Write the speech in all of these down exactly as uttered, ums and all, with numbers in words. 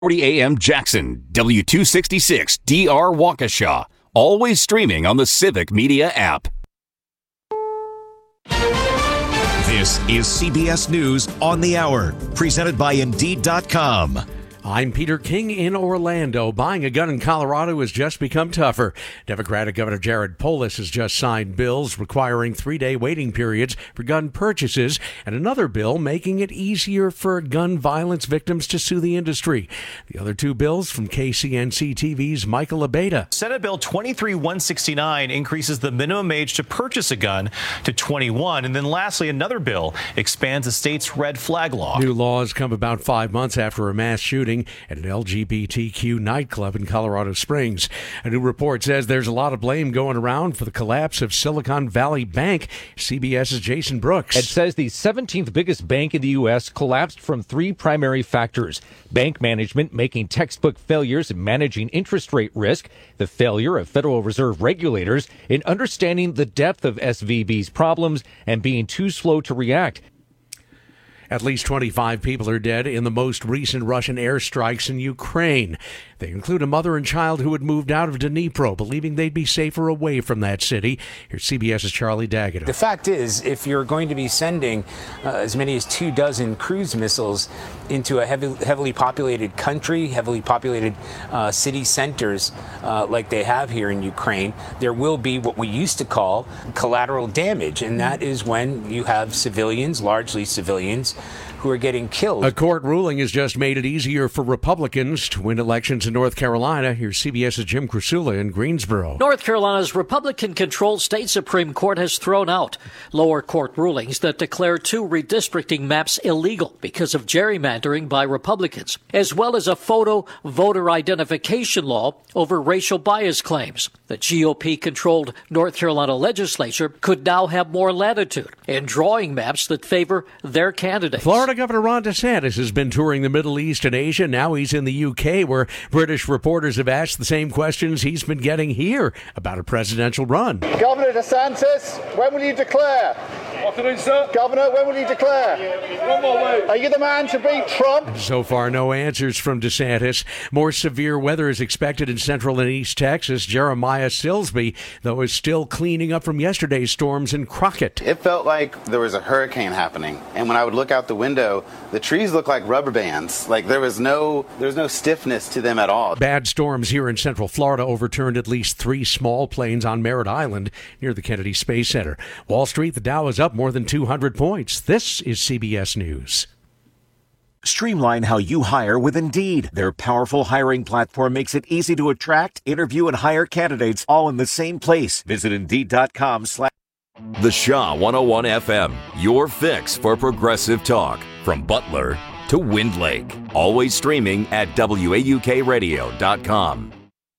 forty A M Jackson, W two sixty-six D R Waukesha. Always streaming on the Civic Media app. This is C B S News on the Hour, presented by Indeed dot com. I'm Peter King in Orlando. Buying a gun in Colorado has just become tougher. Democratic Governor Jared Polis has just signed bills requiring three-day waiting periods for gun purchases, and another bill making it easier for gun violence victims to sue the industry. The other two bills from K C N C T V's Michael Abeyta. Senate Bill twenty-three one sixty-nine increases the minimum age to purchase a gun to twenty-one. And then lastly, another bill expands the state's red flag law. New laws come about five months after a mass shooting at an L G B T Q nightclub in Colorado Springs. A new report says there's a lot of blame going around for the collapse of Silicon Valley Bank. CBS's Jason Brooks. It says the seventeenth biggest bank in the U S collapsed from three primary factors: bank management making textbook failures in managing interest rate risk, the failure of Federal Reserve regulators in understanding the depth of S V B's problems, and being too slow to react. At least twenty-five people are dead in the most recent Russian airstrikes in Ukraine. They include a mother and child who had moved out of Dnipro, believing they'd be safer away from that city. Here's CBS's Charlie Daggett. The fact is, if you're going to be sending uh, as many as two dozen cruise missiles into a heavy, heavily populated country, heavily populated uh, city centers uh, like they have here in Ukraine, there will be what we used to call collateral damage. And that is when you have civilians, largely civilians, who are getting killed. A court ruling has just made it easier for Republicans to win elections in North Carolina. Here's CBS's Jim Krasula in Greensboro. North Carolina's Republican-controlled state Supreme Court has thrown out lower court rulings that declare two redistricting maps illegal because of gerrymandering by Republicans, as well as a photo voter identification law over racial bias claims. The G O P-controlled North Carolina legislature could now have more latitude in drawing maps that favor their candidates. Florida Governor Ron DeSantis has been touring the Middle East and Asia. Now he's in the U K, where British reporters have asked the same questions he's been getting here about a presidential run. Governor DeSantis, when will you declare? Afternoon, sir. Governor, when will you declare? One more way. Are you the man to beat Trump? So far, no answers from DeSantis. More severe weather is expected in central and east Texas. Jeremiah Silsby, though, is still cleaning up from yesterday's storms in Crockett. It felt like there was a hurricane happening. And when I would look out the window, the trees looked like rubber bands. Like there was no, there was no stiffness to them at all. Bad storms here in central Florida overturned at least three small planes on Merritt Island near the Kennedy Space Center. Wall Street, the Dow is up more than two hundred points. This is C B S News. Streamline how you hire with Indeed. Their powerful hiring platform makes it easy to attract, interview, and hire candidates all in the same place. Visit Indeed dot com slash The Shaw one oh one F M, your fix for progressive talk. From Butler to Wind Lake. Always streaming at W A U K radio dot com.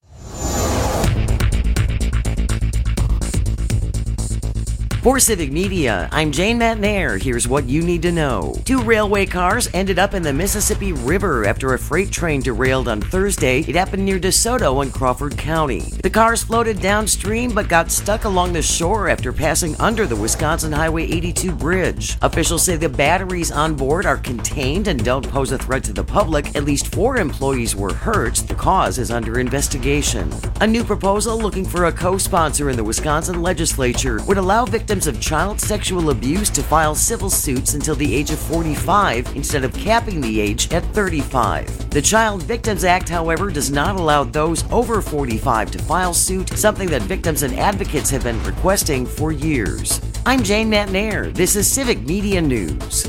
For Civic Media, I'm Jane Matnair. Here's what you need to know. Two railway cars ended up in the Mississippi River after a freight train derailed on Thursday. It happened near DeSoto in Crawford County. The cars floated downstream but got stuck along the shore after passing under the Wisconsin Highway eighty-two bridge. Officials say the batteries on board are contained and don't pose a threat to the public. At least four employees were hurt. The cause is under investigation. A new proposal looking for a co-sponsor in the Wisconsin legislature would allow victims of child sexual abuse to file civil suits until the age of forty-five instead of capping the age at thirty-five. The Child Victims Act, however, does not allow those over forty-five to file suit, something that victims and advocates have been requesting for years. I'm Jane Matnair. This is Civic Media News.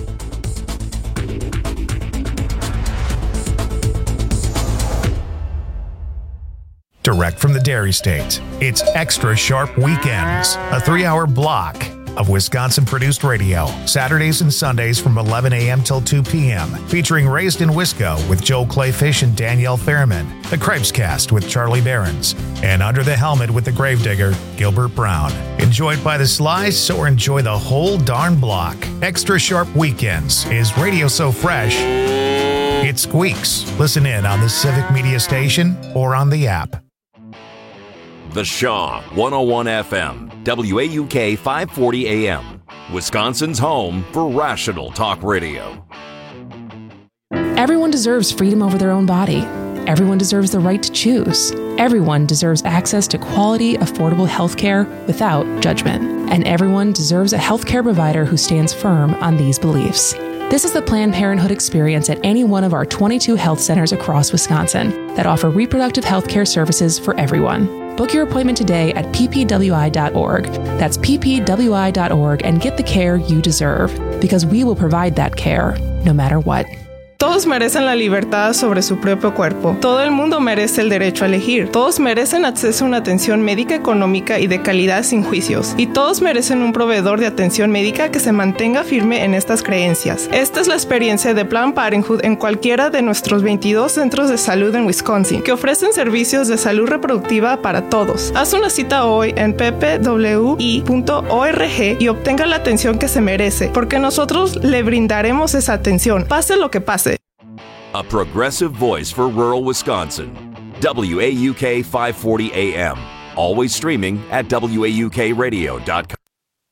Direct from the Dairy State, it's Extra Sharp Weekends, a three-hour block of Wisconsin-produced radio, Saturdays and Sundays from eleven a.m. till two p.m., featuring Raised in Wisco with Joel Clayfish and Danielle Fairman, The Cripescast with Charlie Behrens, and Under the Helmet with the Gravedigger, Gilbert Brown. Enjoyed by the slice or enjoy the whole darn block. Extra Sharp Weekends is radio so fresh, it squeaks. Listen in on the Civic Media Station or on the app. The Shaw one oh one F M, W A U K five forty A M, Wisconsin's home for rational talk radio. Everyone deserves freedom over their own body. Everyone deserves the right to choose. Everyone deserves access to quality, affordable health care without judgment. And everyone deserves a healthcare provider who stands firm on these beliefs. This is the Planned Parenthood experience at any one of our twenty-two health centers across Wisconsin that offer reproductive health care services for everyone. Book your appointment today at p p w i dot org. That's p p w i dot org and get the care you deserve, because we will provide that care no matter what. Todos merecen la libertad sobre su propio cuerpo. Todo el mundo merece el derecho a elegir. Todos merecen acceso a una atención médica económica y de calidad sin juicios. Y todos merecen un proveedor de atención médica que se mantenga firme en estas creencias. Esta es la experiencia de Planned Parenthood en cualquiera de nuestros veintidós centros de salud en Wisconsin, que ofrecen servicios de salud reproductiva para todos. Haz una cita hoy en p p w i punto org y obtenga la atención que se merece, porque nosotros le brindaremos esa atención, pase lo que pase. A progressive voice for rural Wisconsin. W A U K five forty A M. Always streaming at w a u k radio dot com.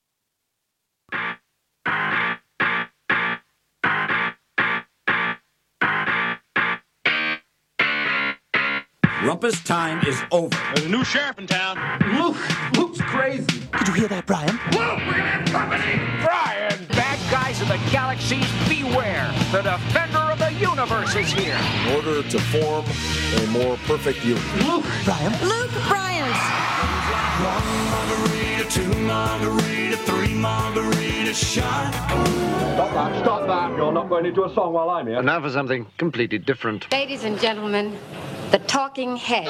Rumpus time is over. There's a new sheriff in town. Luke, Luke's crazy. Did you hear that, Brian? Luke, we're gonna have company. Brian, bad guys of the galaxies, beware. The defender of the universe is here. In order to form a more perfect union. Luke, Brian. Luke Bryant. One margarita, two margarita, three margarita shot. Stop that, stop that. You're not going into a song while I'm here. And now for something completely different. Ladies and gentlemen, the Talking Heads.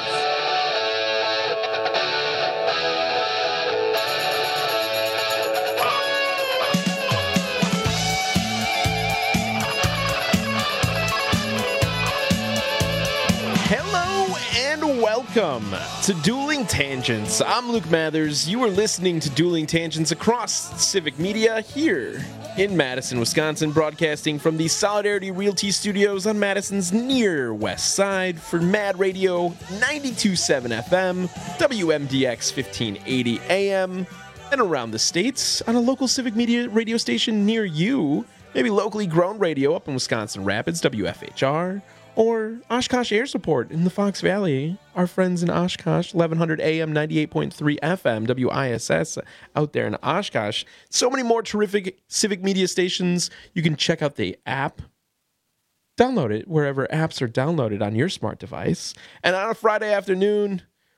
Hello and welcome to Dueling Tangents. I'm Luke Mathers. You are listening to Dueling Tangents across Civic Media here in Madison, Wisconsin, broadcasting from the Solidarity Realty Studios on Madison's near west side for Mad Radio ninety-two point seven F M, W M D X fifteen eighty A M, and around the states on a local Civic Media radio station near you, maybe locally grown radio up in Wisconsin Rapids, W F H R, or Oshkosh Air Support in the Fox Valley. Our friends in Oshkosh, eleven hundred A M, ninety-eight point three F M, W I S S out there in Oshkosh. So many more terrific Civic Media stations. You can check out the app. Download it wherever apps are downloaded on your smart device. And on a Friday afternoon,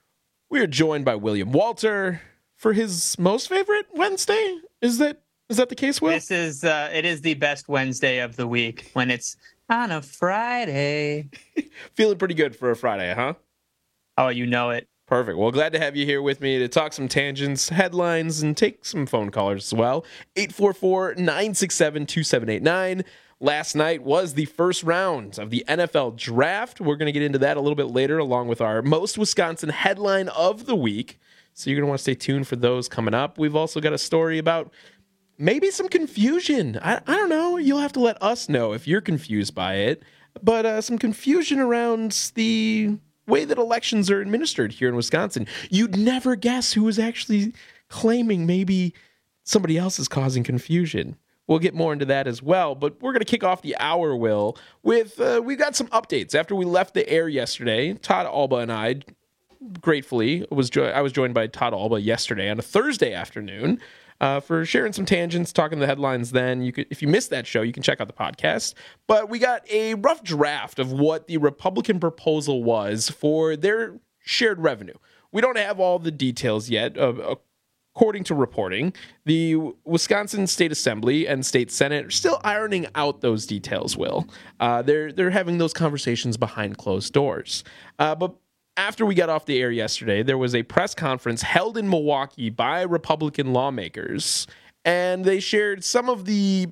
we are joined by William Walter for his most favorite Wednesday. Is that is that the case, Will? This is uh, it is the best Wednesday of the week when it's on a Friday. Feeling pretty good for a Friday, huh? Oh, you know it. Perfect. Well, glad to have you here with me to talk some tangents, headlines, and take some phone callers as well. eight four four, nine six seven, two seven eight nine. Last night was the first round of the N F L draft. We're going to get into that a little bit later, along with our most Wisconsin headline of the week. So you're going to want to stay tuned for those coming up. We've also got a story about maybe some confusion. I, I don't know. You'll have to let us know if you're confused by it. But uh, some confusion around the way that elections are administered here in Wisconsin. You'd never guess who is actually claiming maybe somebody else is causing confusion. We'll get more into that as well. But we're going to kick off the hour, Will, with uh, we got some updates. After we left the air yesterday, Todd Alba and I, gratefully, was jo- I was joined by Todd Alba yesterday on a Thursday afternoon. Uh, for sharing some tangents, talking the headlines then. You could, if you missed that show, you can check out the podcast. But we got a rough draft of what the Republican proposal was for their shared revenue. We don't have all the details yet. Uh, according to reporting, the Wisconsin State Assembly and State Senate are still ironing out those details, Will. Uh, they're, they're having those conversations behind closed doors. Uh, but after we got off the air yesterday, there was a press conference held in Milwaukee by Republican lawmakers, and they shared some of the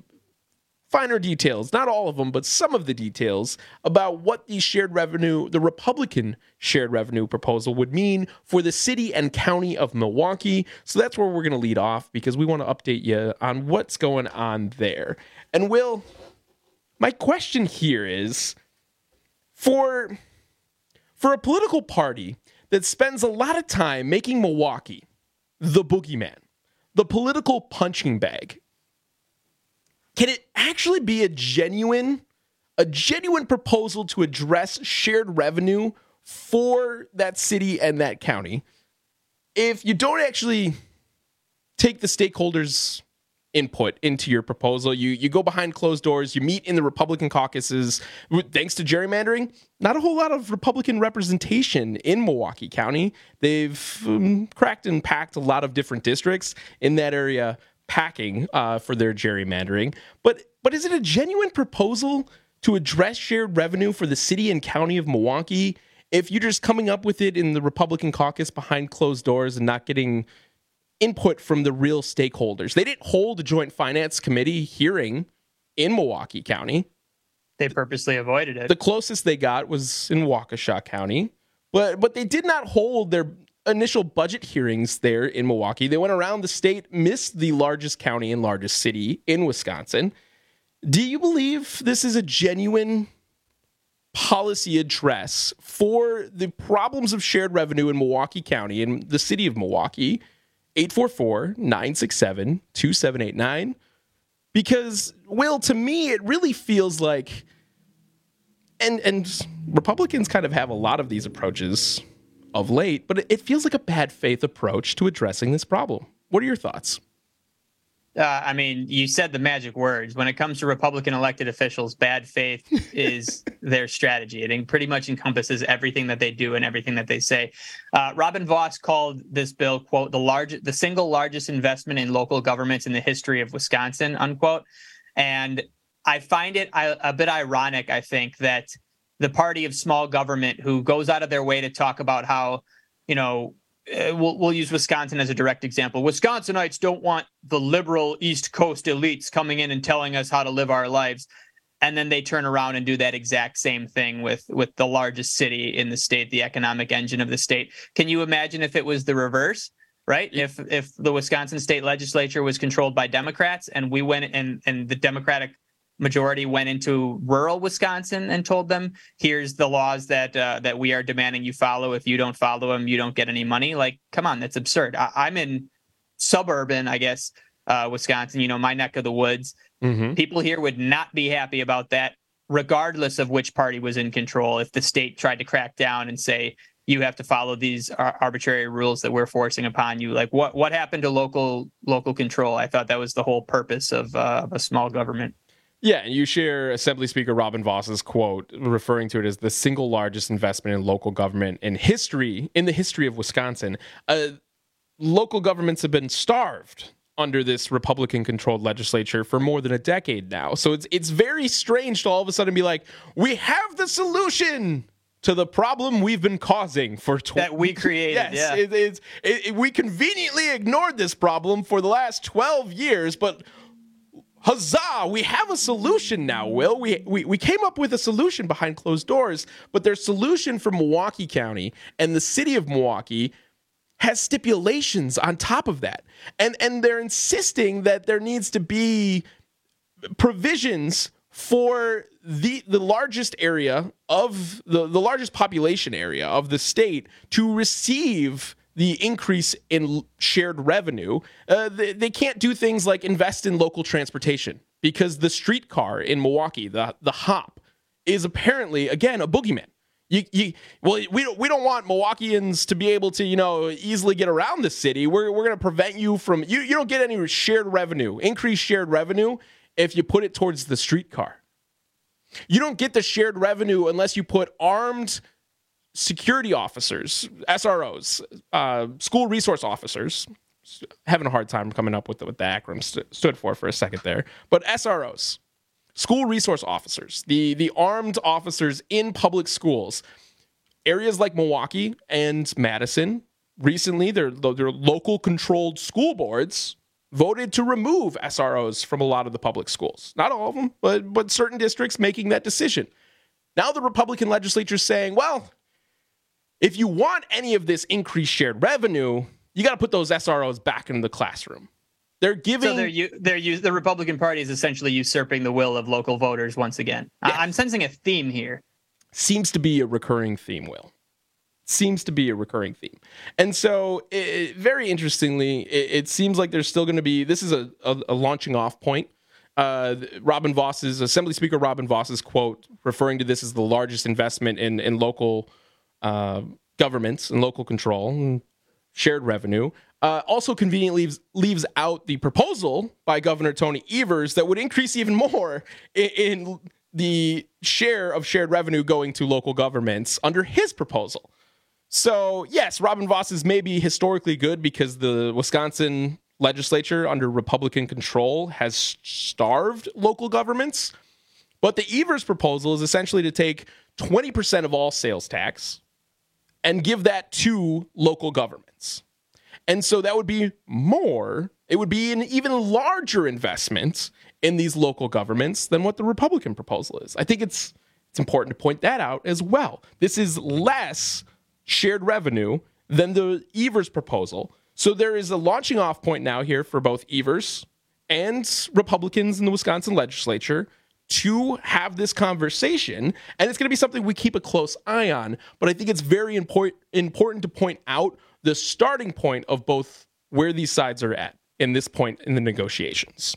finer details, not all of them, but some of the details about what the shared revenue, the Republican shared revenue proposal would mean for the city and county of Milwaukee. So that's where we're going to lead off because we want to update you on what's going on there. And Will, my question here is, for... For a political party that spends a lot of time making Milwaukee the boogeyman, the political punching bag, can it actually be a genuine a genuine proposal to address shared revenue for that city and that county, if you don't actually take the stakeholders' input into your proposal, you you go behind closed doors, you meet in the Republican caucuses, thanks to gerrymandering, not a whole lot of Republican representation in Milwaukee County. They've um, cracked and packed a lot of different districts in that area, packing uh, for their gerrymandering. But but is it a genuine proposal to address shared revenue for the city and county of Milwaukee if you're just coming up with it in the Republican caucus behind closed doors and not getting input from the real stakeholders? They didn't hold a joint finance committee hearing in Milwaukee County. They purposely avoided it. The closest they got was in Waukesha County, but but they did not hold their initial budget hearings there in Milwaukee. They went around the state, missed the largest county and largest city in Wisconsin. Do you believe this is a genuine policy address for the problems of shared revenue in Milwaukee County and the city of Milwaukee? eight four four, nine six seven, two seven eight nine. Because, Will, to me, it really feels like, and and Republicans kind of have a lot of these approaches of late, but it feels like a bad faith approach to addressing this problem. What are your thoughts? Uh, I mean, you said the magic words. When it comes to Republican elected officials, bad faith is their strategy. It pretty much encompasses everything that they do and everything that they say. Uh, Robin Vos called this bill, quote, the largest, the single largest investment in local governments in the history of Wisconsin, unquote. And I find it a, a bit ironic, I think, that the party of small government, who goes out of their way to talk about how, you know, Uh, we'll, we'll use Wisconsin as a direct example. Wisconsinites don't want the liberal East Coast elites coming in and telling us how to live our lives. And then they turn around and do that exact same thing with, with the largest city in the state, the economic engine of the state. Can you imagine if it was the reverse, right? If if the Wisconsin state legislature was controlled by Democrats and we went and, and the Democratic majority went into rural Wisconsin and told them, here's the laws that uh, that we are demanding you follow. If you don't follow them, you don't get any money. Like, come on, that's absurd. I- I'm in suburban, I guess, uh, Wisconsin, you know, my neck of the woods. Mm-hmm. People here would not be happy about that, regardless of which party was in control. If the state tried to crack down and say, you have to follow these ar- arbitrary rules that we're forcing upon you. Like, what, what happened to local local control? I thought that was the whole purpose of, uh, of a small government. Yeah, and you share Assembly Speaker Robin Vos's quote, referring to it as the single largest investment in local government in history, in the history of Wisconsin. Uh, local governments have been starved under this Republican-controlled legislature for more than a decade now. So it's it's very strange to all of a sudden be like, we have the solution to the problem we've been causing for tw- that we created. Yes, yeah. it, it's it, it, we conveniently ignored this problem for the last twelve years, but huzzah, we have a solution now, Will. We, we we came up with a solution behind closed doors, but their solution for Milwaukee County and the city of Milwaukee has stipulations on top of that. And and they're insisting that there needs to be provisions for the the largest area of the, the largest population area of the state to receive the increase in shared revenue. Uh, they, they can't do things like invest in local transportation because the streetcar in Milwaukee, the the HOP, is apparently, again, a boogeyman. You, you, well, we don't, we don't want Milwaukeeans to be able to, you know, easily get around the city. We're we're going to prevent you from, you, you don't get any shared revenue, increased shared revenue if you put it towards the streetcar. You don't get the shared revenue unless you put armed security officers, S R Os, uh, school resource officers, having a hard time coming up with the, what the acronym st- stood for for a second there, but S R Os, school resource officers, the, the armed officers in public schools, areas like Milwaukee and Madison, recently their, their local controlled school boards voted to remove S R Os from a lot of the public schools. Not all of them, but, but certain districts making that decision. Now the Republican legislature is saying, well, if you want any of this increased shared revenue, you got to put those S R Os back in the classroom. They're giving. So they're, they're the Republican Party is essentially usurping the will of local voters once again. Yeah. I'm sensing a theme here. Seems to be a recurring theme, Will. Seems to be a recurring theme. And so, it, very interestingly, it, it seems like there's still going to be, this is a, a, a launching off point. Uh, Robin Voss's, Assembly Speaker Robin Voss's quote, referring to this as the largest investment in, in local uh, governments and local control and shared revenue, uh, also conveniently leaves, leaves out the proposal by Governor Tony Evers that would increase even more in, in the share of shared revenue going to local governments under his proposal. So, yes, Robin Voss is maybe historically good because the Wisconsin legislature under Republican control has starved local governments. But the Evers proposal is essentially to take twenty percent of all sales tax and give that to local governments. And so that would be more, it would be an even larger investment in these local governments than what the Republican proposal is. I think it's it's important to point that out as well. This is less shared revenue than the Evers proposal. So there is a launching off point now here for both Evers and Republicans in the Wisconsin legislature to have this conversation. And it's going to be something we keep a close eye on. But I think it's very important important to point out the starting point of both where these sides are at in this point in the negotiations.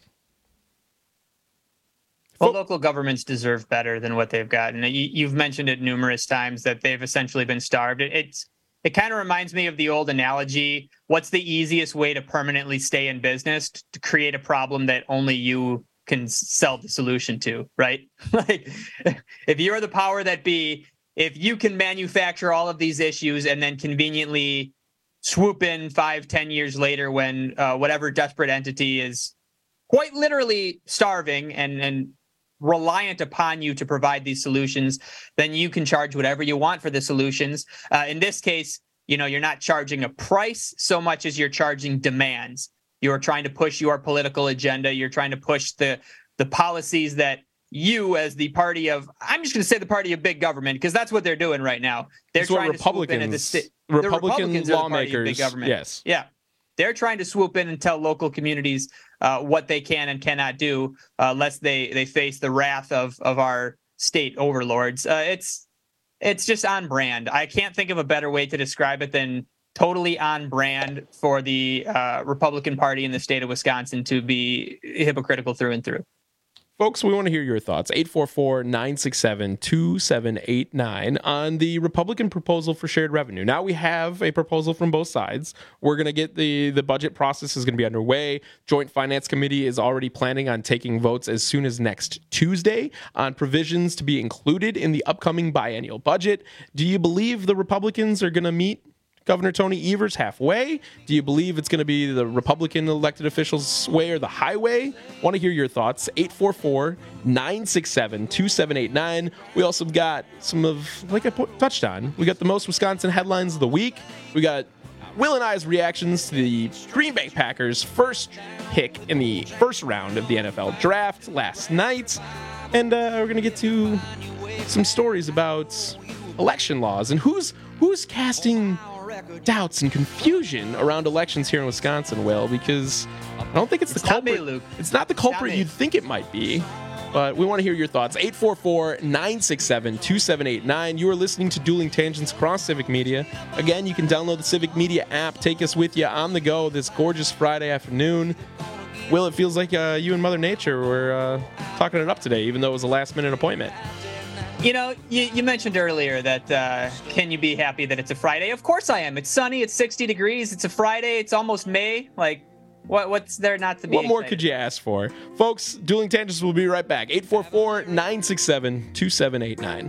Well, local governments deserve better than what they've gotten. You've mentioned it numerous times that they've essentially been starved. It's It kind of reminds me of the old analogy. What's the easiest way to permanently stay in business? To create a problem that only you can sell the solution to, right? Like, if you're the power that be, if you can manufacture all of these issues and then conveniently swoop in five, ten years later when uh, whatever desperate entity is quite literally starving and, and reliant upon you to provide these solutions, then you can charge whatever you want for the solutions. Uh, in this case, you know, you're not charging a price so much as you're charging demands. You're trying to push your political agenda. You're trying to push the the policies that you, as the party of, I'm just going to say the party of big government, because that's what they're doing right now. They're that's trying what to swoop in at the sti- Republican Republicans lawmakers, are the party of big government. Yes, yeah. They're trying to swoop in and tell local communities uh, what they can and cannot do, uh, lest they they face the wrath of of our state overlords. Uh, it's it's just on brand. I can't think of a better way to describe it than totally on brand for the uh, Republican Party in the state of Wisconsin to be hypocritical through and through. Folks, we want to hear your thoughts. eight four four, nine six seven, two seven eight nine on the Republican proposal for shared revenue. Now we have a proposal from both sides. We're going to get the, the budget process is going to be underway. Joint Finance Committee is already planning on taking votes as soon as next Tuesday on provisions to be included in the upcoming biennial budget. Do you believe the Republicans are going to meet Governor Tony Evers halfway? Do you believe it's going to be the Republican elected officials' way or the highway? Want to hear your thoughts. eight four four, nine six seven, two seven eight nine. We also got some of, like I touched on, we got the most Wisconsin headlines of the week. We got Will and I's reactions to the Green Bay Packers' first pick in the first round of the N F L draft last night. And uh, we're going to get to some stories about election laws and who's who's casting doubts and confusion around elections here in Wisconsin, Will, because I don't think it's, it's the culprit. Not me, Luke. It's not the culprit not you'd think it might be, but we want to hear your thoughts. eight four four, nine six seven, two seven eight nine. You are listening to Dueling Tangents across Civic Media. Again, you can download the Civic Media app. Take us with you on the go this gorgeous Friday afternoon. Will, it feels like uh, you and Mother Nature were uh, talking it up today, even though it was a last-minute appointment. You know, you, you mentioned earlier that uh, can you be happy that it's a Friday? Of course I am. It's sunny. It's sixty degrees. It's a Friday. It's almost May. Like, what what's there not to be What more excited? could you ask for? Folks, Dueling Tangents will be right back. eight four four, nine six seven, two seven eight nine.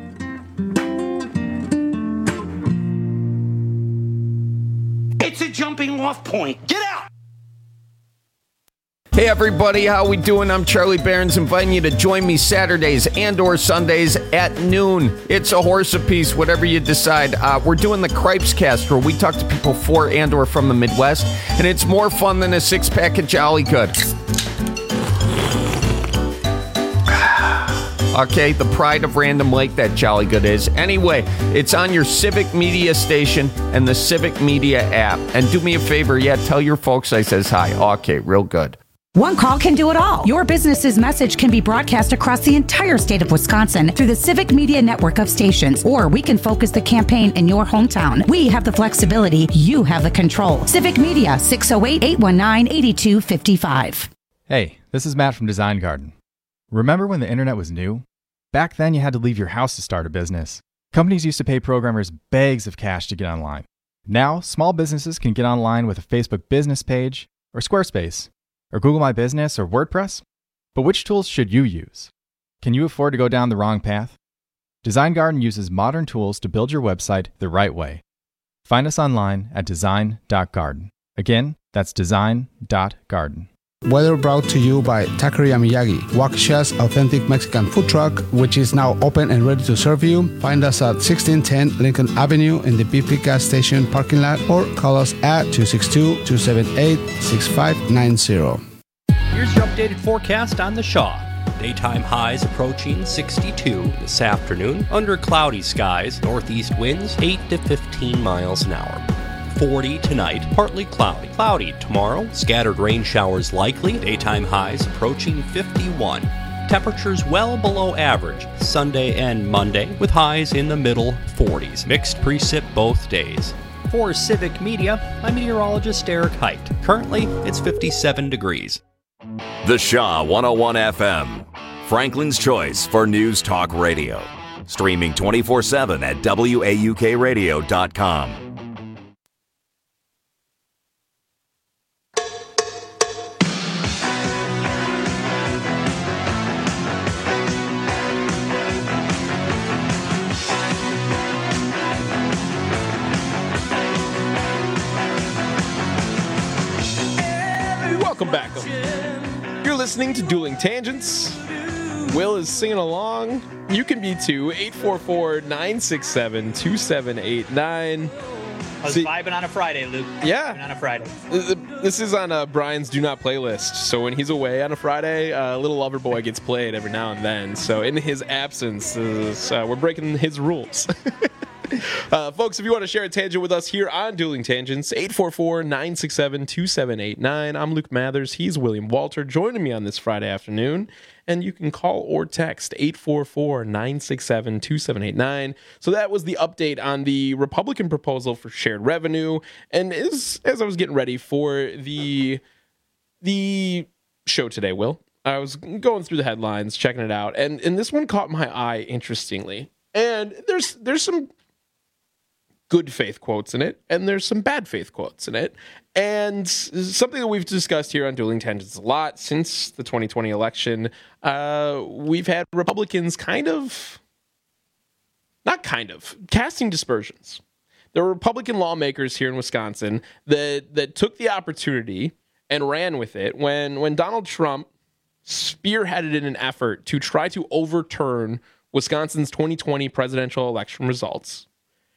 It's a jumping off point. Get out! Hey everybody, how we doing? I'm Charlie Barons, inviting you to join me Saturdays and or Sundays at noon. It's a horse apiece, whatever you decide. Uh, we're doing the Cripes Cast, where we talk to people for and or from the Midwest, and it's more fun than a six-pack of Jolly Good. Okay, the pride of Random Lake, that Jolly Good is. Anyway, it's on your Civic Media station and the Civic Media app. And do me a favor, yeah, tell your folks I says hi. Okay, real good. One call can do it all. Your business's message can be broadcast across the entire state of Wisconsin through the Civic Media network of stations, or we can focus the campaign in your hometown. We have the flexibility. You have the control. Civic Media, six oh eight, eight one nine, eight two five five. Hey, this is Matt from Design Garden. Remember when the internet was new? Back then you had to leave your house to start a business. Companies used to pay programmers bags of cash to get online. Now, small businesses can get online with a Facebook business page, or Squarespace, or Google My Business, or WordPress. But which tools should you use? Can you afford to go down the wrong path? Design Garden uses modern tools to build your website the right way. Find us online at design dot garden. Again, that's design dot garden. Weather brought to you by Taqueria Miyagi, Waukesha's authentic Mexican food truck, which is now open and ready to serve you. Find us at sixteen ten Lincoln Avenue in the B P gas station parking lot, or call us at two six two, two seven eight, six five nine zero. Here's your updated forecast on the Shaw. Daytime highs approaching sixty-two this afternoon. Under cloudy skies, northeast winds eight to fifteen miles an hour. forty tonight, partly cloudy. Cloudy tomorrow, scattered rain showers likely. Daytime highs approaching fifty-one. Temperatures well below average Sunday and Monday, with highs in the middle forties. Mixed precip both days. For Civic Media, I'm meteorologist Eric Height. Currently, it's fifty-seven degrees. The Shaw one oh one F M, Franklin's choice for news talk radio. Streaming twenty-four seven at W A U K radio dot com. Welcome back. You're listening to Dueling Tangents. Will is singing along. You can be too. eight four four, nine six seven, two seven eight nine. I was See, vibing on a Friday, Luke. Yeah. Vibing on a Friday. This is on uh, Brian's Do Not playlist. So when he's away on a Friday, uh, Little Lover Boy gets played every now and then. So in his absence, uh, we're breaking his rules. Uh, folks, if you want to share a tangent with us here on Dueling Tangents, eight four four, nine six seven, two seven eight nine. I'm Luke Mathers. He's William Walter joining me on this Friday afternoon. And you can call or text eight four four, nine six seven, two seven eight nine. So that was the update on the Republican proposal for shared revenue. And as, as I was getting ready for the, the show today, Will, I was going through the headlines, checking it out. And, and this one caught my eye, interestingly. And there's there's some good faith quotes in it, and there's some bad faith quotes in it. And something that we've discussed here on Dueling Tangents a lot since the twenty twenty election, uh, we've had Republicans kind of, not kind of, casting dispersions. There were Republican lawmakers here in Wisconsin that that took the opportunity and ran with it when, when Donald Trump spearheaded in an effort to try to overturn Wisconsin's twenty twenty presidential election results.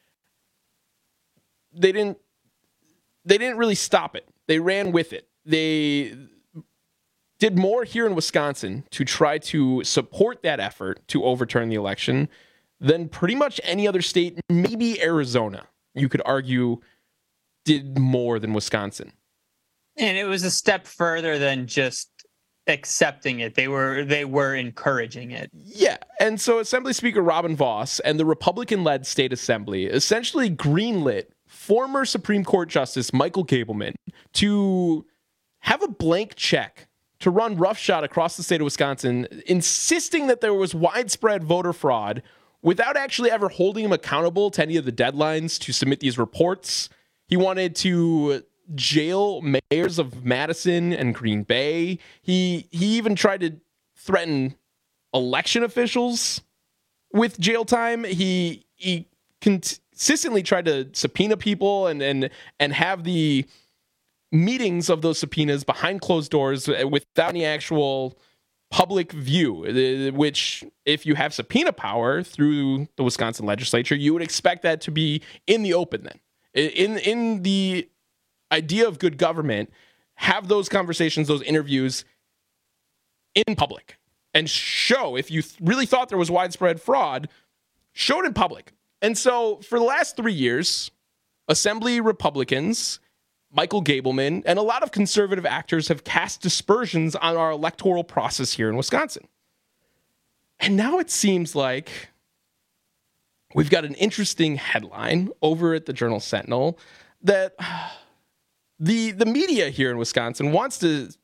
They didn't they didn't really stop it. They ran with it. They did more here in Wisconsin to try to support that effort to overturn the election than pretty much any other state, maybe Arizona, you could argue, did more than Wisconsin. And it was a step further than just accepting it. They were they were encouraging it. Yeah. And so Assembly Speaker Robin Vos and the Republican-led state assembly essentially greenlit former Supreme Court Justice Michael Gableman to have a blank check to run roughshod across the state of Wisconsin, insisting that there was widespread voter fraud without actually ever holding him accountable to any of the deadlines to submit these reports. He wanted to jail mayors of Madison and Green Bay. He he even tried to threaten election officials with jail time. He he consistently tried to subpoena people and and and have the meetings of those subpoenas behind closed doors without any actual public view, which if you have subpoena power through the Wisconsin legislature, you would expect that to be in the open then. In in the idea of good government, have those conversations, those interviews in public and show, if you really thought there was widespread fraud, show it in public. And so for the last three years, Assembly Republicans, Michael Gableman, and a lot of conservative actors have cast dispersions on our electoral process here in Wisconsin. And now it seems like we've got an interesting headline over at the Journal Sentinel that the, the media here in Wisconsin wants to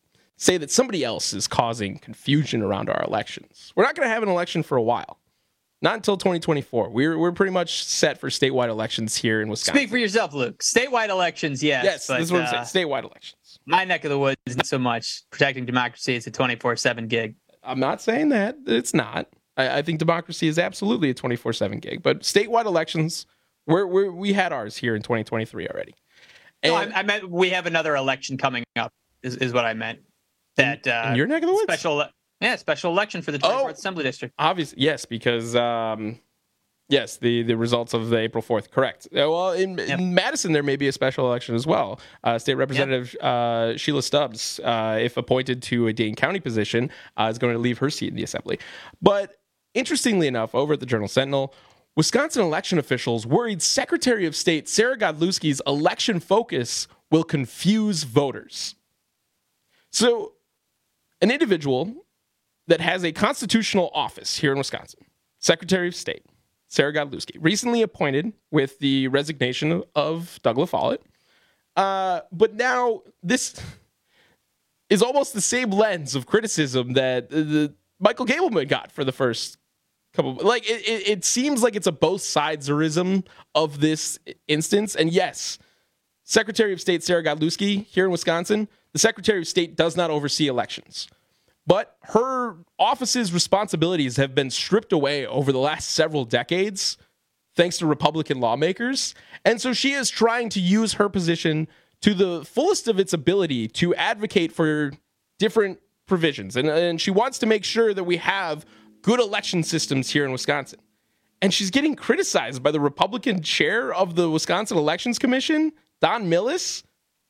say that somebody else is causing confusion around our elections. We're not going to have an election for a while. Not until twenty twenty-four. We're we're pretty much set for statewide elections here in Wisconsin. Speak for yourself, Luke. Statewide elections, yes. Yes, but, this is what I'm uh, saying. Statewide elections. My neck of the woods, not so much. Protecting democracy is a twenty-four seven gig. I'm not saying that. It's not. I, I think democracy is absolutely a twenty-four seven gig. But statewide elections, we're, we're, we had ours here in twenty twenty-three already. And no, I, I meant we have another election coming up, is, is what I meant. That uh, in your neck of the woods? Special, yeah, special election for the twenty-fourth oh, Assembly District. Obviously, yes, because... Um, Yes, the, the results of the April fourth, correct. Uh, well, in, yep. in Madison, there may be a special election as well. Uh, State Representative yep. uh, Sheila Stubbs, uh, if appointed to a Dane County position, uh, is going to leave her seat in the Assembly. But interestingly enough, over at the Journal-Sentinel, Wisconsin election officials worried Secretary of State Sarah Godlewski's election focus will confuse voters. So, an individual that has a constitutional office here in Wisconsin, Secretary of State, Sarah Godlewski, recently appointed with the resignation of Doug LaFollette. Uh, but now this is almost the same lens of criticism that the Michael Gableman got for the first couple. Like it, it, it seems like it's a both sides-erism of this instance. And yes, Secretary of State Sarah Godlewski here in Wisconsin, the Secretary of State does not oversee elections. But her office's responsibilities have been stripped away over the last several decades, thanks to Republican lawmakers. And so she is trying to use her position to the fullest of its ability to advocate for different provisions. And, and she wants to make sure that we have good election systems here in Wisconsin. And she's getting criticized by the Republican chair of the Wisconsin Elections Commission, Don Millis,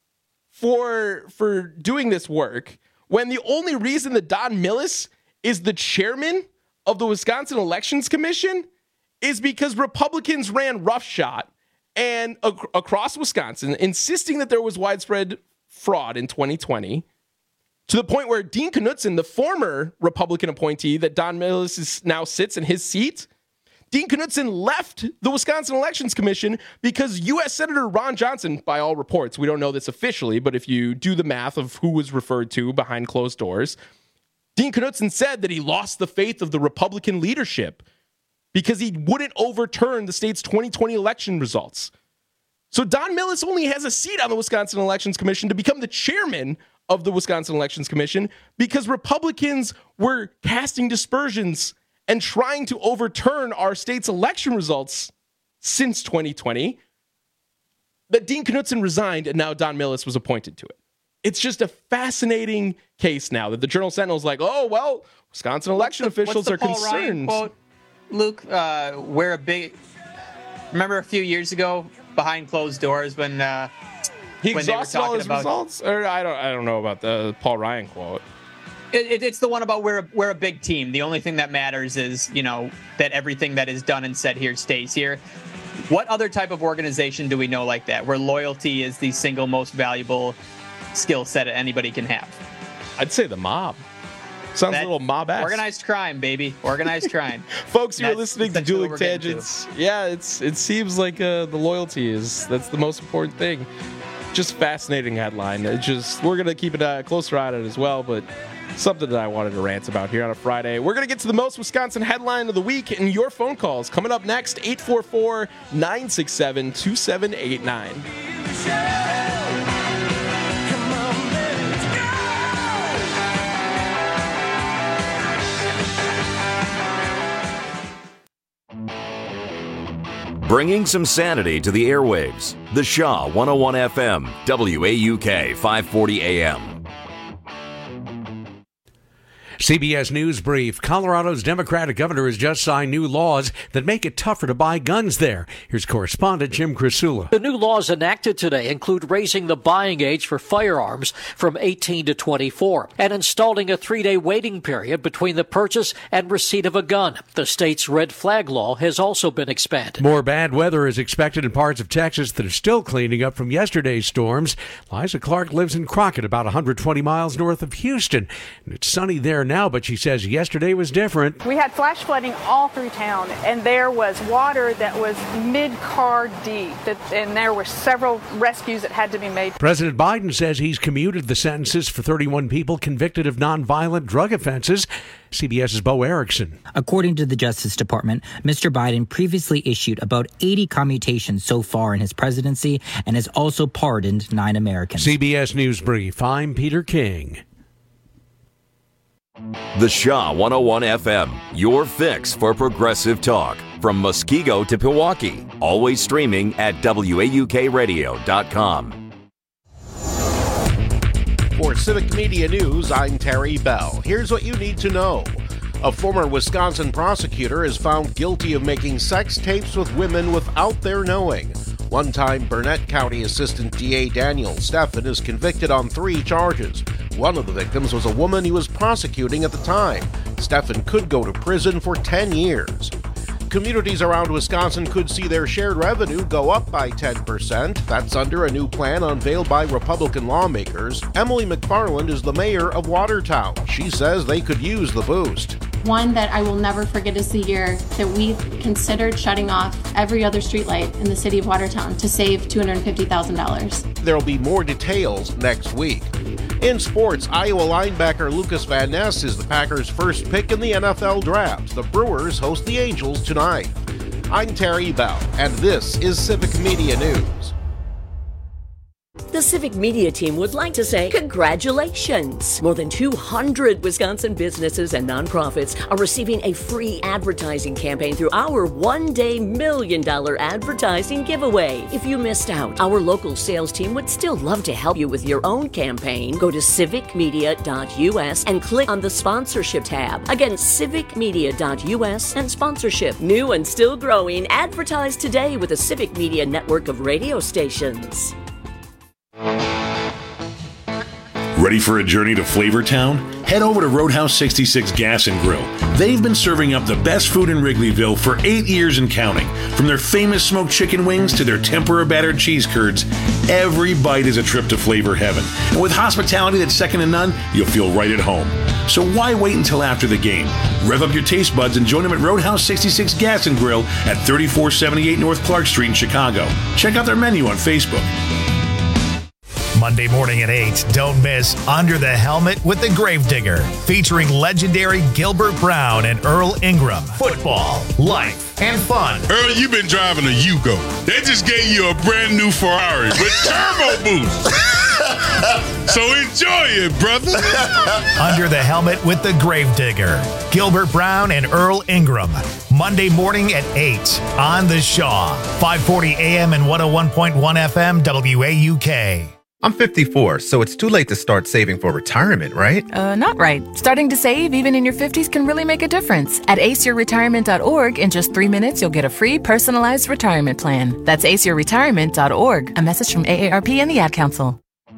for, for doing this work, when the only reason that Don Millis is the chairman of the Wisconsin Elections Commission is because Republicans ran roughshod and ac- across Wisconsin, insisting that there was widespread fraud in twenty twenty, to the point where Dean Knutson, the former Republican appointee that Don Millis is now sits in his seat, Dean Knutson left the Wisconsin Elections Commission because U S Senator Ron Johnson, by all reports, we don't know this officially, but if you do the math of who was referred to behind closed doors, Dean Knutson said that he lost the faith of the Republican leadership because he wouldn't overturn the state's twenty twenty election results. So Don Millis only has a seat on the Wisconsin Elections Commission to become the chairman of the Wisconsin Elections Commission because Republicans were casting dispersions and trying to overturn our state's election results since twenty twenty, that Dean Knutson resigned and now Don Millis was appointed to it. It's just a fascinating case now that the Journal-Sentinel is like, oh, well, Wisconsin election what's the, officials what's the are Paul concerned. Ryan quote, Luke, uh, we're a big... Remember a few years ago, behind closed doors, when uh, he when they were exhausted all talking his about results? Or I don't, I don't know about the Paul Ryan quote. It, it, it's the one about we're a, we're a big team. The only thing that matters is, you know, that everything that is done and said here stays here. What other type of organization do we know like that, where loyalty is the single most valuable skill set anybody can have? I'd say the mob. Sounds that, a little mob-esque. Organized crime, baby. Organized crime. Folks, you're listening to Dueling Tangents. Yeah, it's it seems like uh, the loyalty is that's the most important thing. Just fascinating headline. It just we're gonna keep a uh, closer eye on it as well, but something that I wanted to rant about here on a Friday. We're going to get to the most Wisconsin headline of the week and your phone calls coming up next. eight four four, nine six seven, two seven eight nine. Bringing some sanity to the airwaves. The Shaw one oh one F M, W A U K, five forty A M. C B S News Brief. Colorado's Democratic governor has just signed new laws that make it tougher to buy guns there. Here's correspondent Jim Crisula. The new laws enacted today include raising the buying age for firearms from eighteen to twenty-four and installing a three-day waiting period between the purchase and receipt of a gun. The state's red flag law has also been expanded. More bad weather is expected in parts of Texas that are still cleaning up from yesterday's storms. Liza Clark lives in Crockett, about one hundred twenty miles north of Houston, and it's sunny there now. now, but she says yesterday was different. We had flash flooding all through town, and there was water that was mid-car deep, and there were several rescues that had to be made. President Biden says he's commuted the sentences for thirty-one people convicted of nonviolent drug offenses. CBS's Bo Erickson. According to the Justice Department, Mister Biden previously issued about eighty commutations so far in his presidency and has also pardoned nine Americans. C B S News Brief, I'm Peter King. The Shaw one oh one F M, your fix for progressive talk. From Muskego to Pewaukee. Always streaming at W A U K radio dot com. For Civic Media News, I'm Terry Bell. Here's what you need to know. A former Wisconsin prosecutor is found guilty of making sex tapes with women without their knowing. One-time Burnett County Assistant D A Daniel Steffen is convicted on three charges. One of the victims was a woman he was prosecuting at the time. Steffen could go to prison for ten years. Communities around Wisconsin could see their shared revenue go up by ten percent. That's under a new plan unveiled by Republican lawmakers. Emily McFarland is the mayor of Watertown. She says they could use the boost. One that I will never forget is the year that we considered shutting off every other streetlight in the city of Watertown to save two hundred fifty thousand dollars. There'll be more details next week. In sports, Iowa linebacker Lucas Van Ness is the Packers' first pick in the N F L draft. The Brewers host the Angels tonight. I'm Terry Bell, and this is Civic Media News. The Civic Media team would like to say congratulations. More than two hundred Wisconsin businesses and nonprofits are receiving a free advertising campaign through our one-day million dollar advertising giveaway. If you missed out, our local sales team would still love to help you with your own campaign. Go to civic media dot U S and click on the sponsorship tab. Again, civic media dot U S and sponsorship. New and still growing. Advertise today with the Civic Media network of radio stations. Ready for a journey to Flavortown? Head over to Roadhouse sixty-six Gas and Grill. They've been serving up the best food in Wrigleyville for eight years and counting. From their famous smoked chicken wings to their tempura battered cheese curds, every bite is a trip to flavor heaven. And with hospitality that's second to none, you'll feel right at home. So why wait until after the game? Rev up your taste buds and join them at Roadhouse sixty-six Gas and Grill at thirty-four seventy-eight North Clark Street in Chicago. Check out their menu on Facebook. Monday morning at eight, don't miss Under the Helmet with the Gravedigger, featuring legendary Gilbert Brown and Earl Ingram. Football, life, and fun. Earl, you've been driving a Yugo. They just gave you a brand new Ferrari with turbo boost. So enjoy it, brother. Under the Helmet with the Gravedigger, Gilbert Brown and Earl Ingram. Monday morning at eight on The Shaw, five forty A M and one oh one point one F M W A U K. I'm fifty-four, so it's too late to start saving for retirement, right? Uh, not right. Starting to save even in your fifties can really make a difference. At ace your retirement dot org, in just three minutes, you'll get a free personalized retirement plan. That's ace your retirement dot org. A message from A A R P and the Ad Council.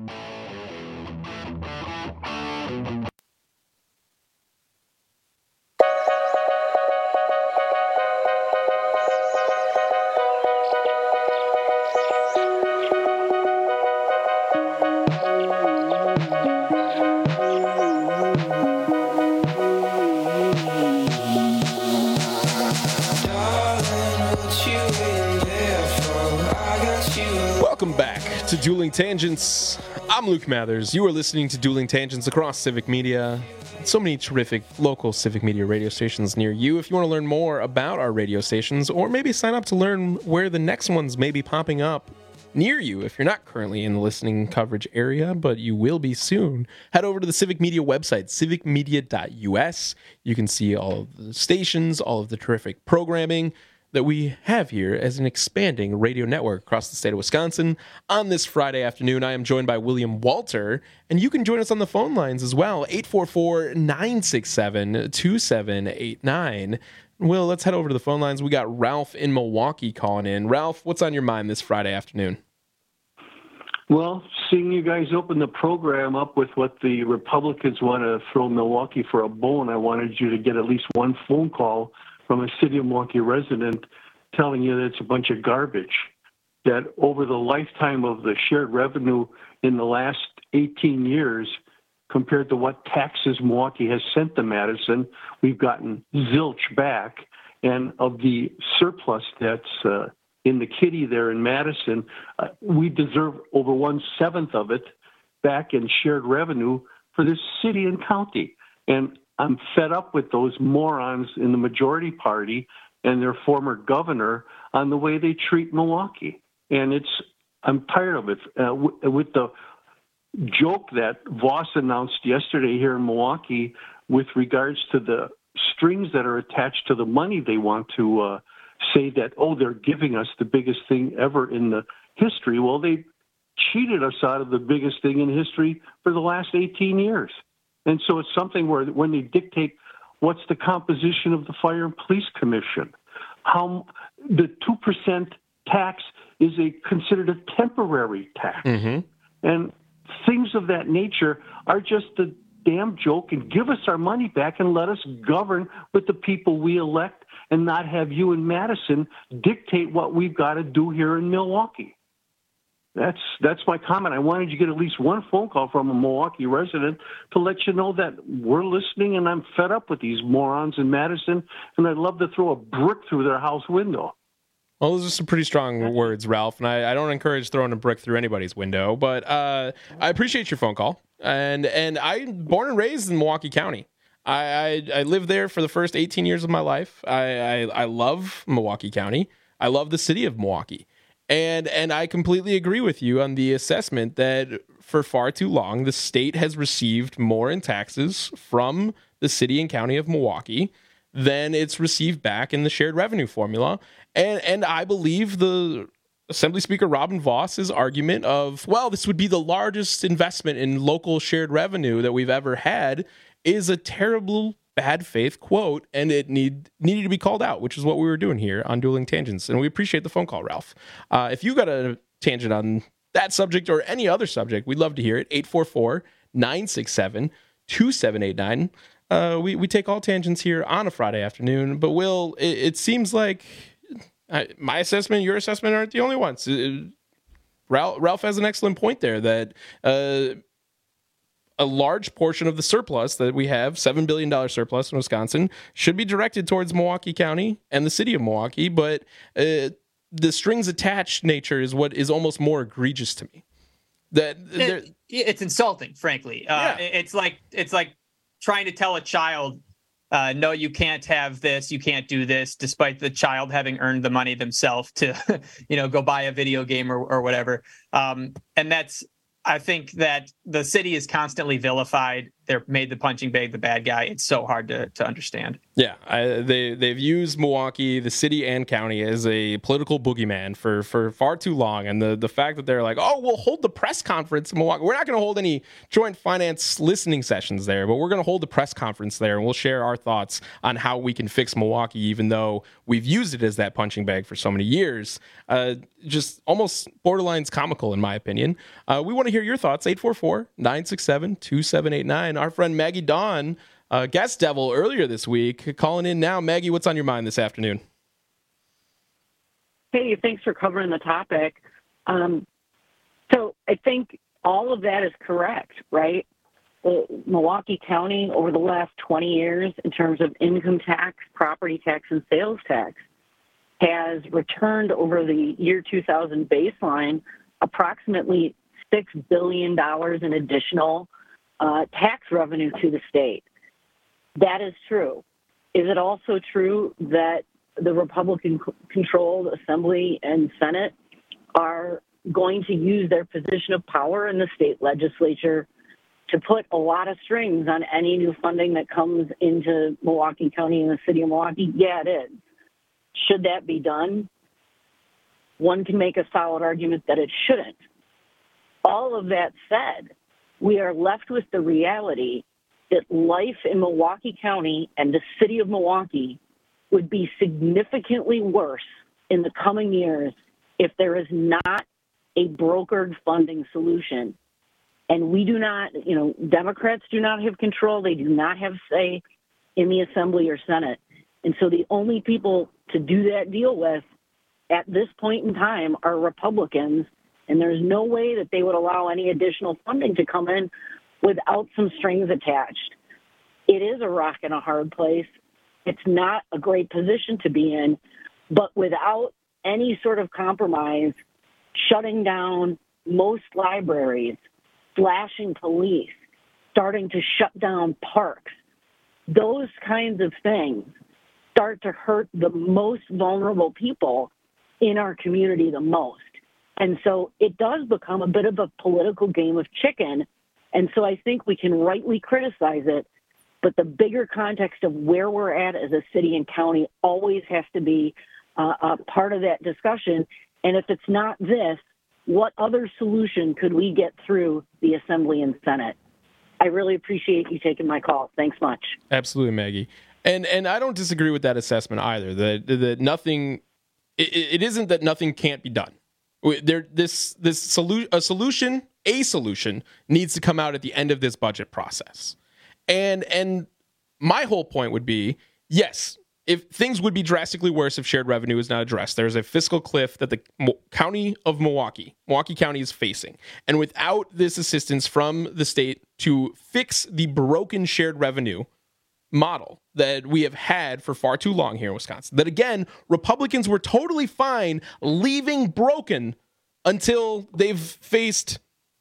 Welcome back to Dueling Tangents. I'm Luke Mathers. You are listening to Dueling Tangents across Civic Media. So many terrific local Civic Media radio stations near you. If you want to learn more about our radio stations, or maybe sign up to learn where the next ones may be popping up near you, if you're not currently in the listening coverage area, but you will be soon, head over to the Civic Media website, civic media dot U S. You can see all of the stations, all of the terrific programming that we have here as an expanding radio network across the state of Wisconsin. On this Friday afternoon, I am joined by William Walter, and you can join us on the phone lines as well, eight four four, nine six seven, two seven eight nine. Will, let's head over to the phone lines. We got Ralph in Milwaukee calling in. Ralph, what's on your mind this Friday afternoon? Well, seeing you guys open the program up with what the Republicans want to throw Milwaukee for a bone, I wanted you to get at least one phone call from a city of Milwaukee resident telling you that it's a bunch of garbage, that over the lifetime of the shared revenue in the last eighteen years, compared to what taxes Milwaukee has sent to Madison. We've gotten zilch back. And of the surplus that's uh, in the kitty there in Madison, uh, we deserve over one-seventh of it back in shared revenue for this city and county. And I'm fed up with those morons in the majority party and their former governor on the way they treat Milwaukee. And it's I'm tired of it. Uh, w- with the joke that Voss announced yesterday here in Milwaukee with regards to the strings that are attached to the money they want to uh, say that, oh, they're giving us the biggest thing ever in the history. Well, they cheated us out of the biggest thing in history for the last eighteen years. And so it's something where when they dictate what's the composition of the Fire and Police Commission, how the two percent tax is a considered a temporary tax. Mm-hmm. And things of that nature are just a damn joke, and give us our money back and let us govern with the people we elect and not have you in Madison dictate what we've got to do here in Milwaukee. That's that's my comment. I wanted you to get at least one phone call from a Milwaukee resident to let you know that we're listening, and I'm fed up with these morons in Madison, and I'd love to throw a brick through their house window. Well, those are some pretty strong words, Ralph, and I, I don't encourage throwing a brick through anybody's window, but uh, I appreciate your phone call. And and I'm born and raised in Milwaukee County. I, I, I lived there for the first eighteen years of my life. I, I, I love Milwaukee County. I love the city of Milwaukee. And and I completely agree with you on the assessment that for far too long, the state has received more in taxes from the city and county of Milwaukee than it's received back in the shared revenue formula. And and I believe the Assembly Speaker Robin Voss's argument of, well, this would be the largest investment in local shared revenue that we've ever had is a terrible bad faith quote, and it need needed to be called out, which is what we were doing here on Dueling Tangents. And we appreciate the phone call, Ralph. Uh, if you got a tangent on that subject or any other subject, we'd love to hear it. eight four four, nine six seven, two seven eight nine. Uh, we, we take all tangents here on a Friday afternoon. But, Will, it, it seems like I, my assessment, your assessment aren't the only ones. It, Ralph, Ralph has an excellent point there that uh, a large portion of the surplus that we have, seven billion dollars surplus in Wisconsin, should be directed towards Milwaukee County and the city of Milwaukee. But uh, the strings attached nature is what is almost more egregious to me. That it, It's insulting, frankly. Uh, yeah. It's like it's like trying to tell a child, Uh, no, you can't have this. You can't do this, despite the child having earned the money themselves to, you know, go buy a video game or, or whatever. Um, and that's, I think that the city is constantly vilified. They're made the punching bag the bad guy. It's so hard to, to understand. Yeah, I, they they've used Milwaukee, the city and county, as a political boogeyman for for far too long. And the the fact that they're like, oh, we'll hold the press conference in Milwaukee. We're not going to hold any joint finance listening sessions there, but we're going to hold the press conference there, and we'll share our thoughts on how we can fix Milwaukee, even though we've used it as that punching bag for so many years. Uh, just almost borderlines comical, in my opinion. Uh, we want to hear your thoughts. eight four four, nine six seven, two seven eight nine. Our friend Maggie Dawn, uh, guest devil earlier this week, calling in now. Maggie, what's on your mind this afternoon? Hey, thanks for covering the topic. Um, so I think all of that is correct, right? Well, Milwaukee County over the last twenty years, in terms of income tax, property tax, and sales tax, has returned over the year two thousand baseline approximately six billion dollars in additional uh, tax revenue to the state. That is true. Is it also true that the Republican-controlled Assembly and Senate are going to use their position of power in the state legislature to put a lot of strings on any new funding that comes into Milwaukee County and the city of Milwaukee? Yeah, it is. Should that be done? One can make a solid argument that it shouldn't. All of that said, we are left with the reality that life in Milwaukee County and the city of Milwaukee would be significantly worse in the coming years if there is not a brokered funding solution. And we do not, you know, Democrats do not have control. They do not have say in the Assembly or Senate. And so the only people to do that deal with at this point in time are Republicans. And there's no way that they would allow any additional funding to come in without some strings attached. It is a rock and a hard place. It's not a great position to be in, but without any sort of compromise, shutting down most libraries, slashing police, starting to shut down parks, those kinds of things start to hurt the most vulnerable people in our community the most. And so it does become a bit of a political game of chicken. And so I think we can rightly criticize it, but the bigger context of where we're at as a city and county always has to be uh, a part of that discussion. And if it's not this, what other solution could we get through the Assembly and Senate? I really appreciate you taking my call. Thanks much. Absolutely, Maggie. And and I don't disagree with that assessment either. That that nothing, it, it isn't that nothing can't be done. There, this this solu- a solution, a solution needs to come out at the end of this budget process. And and my whole point would be, yes, if things would be drastically worse if shared revenue is not addressed. There's a fiscal cliff that the Mo- county of Milwaukee, Milwaukee County is facing. And without this assistance from the state to fix the broken shared revenue model that we have had for far too long here in Wisconsin, that again, Republicans were totally fine leaving broken until they've faced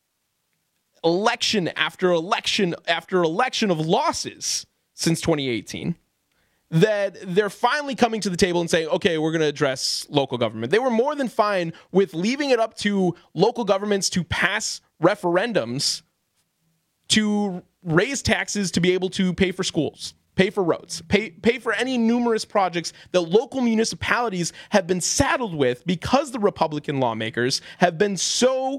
election after election after election of losses since twenty eighteen, that they're finally coming to the table and saying, okay, we're going to address local government. They were more than fine with leaving it up to local governments to pass referendums to raise taxes to be able to pay for schools, pay for roads, pay pay for any numerous projects that local municipalities have been saddled with because the Republican lawmakers have been so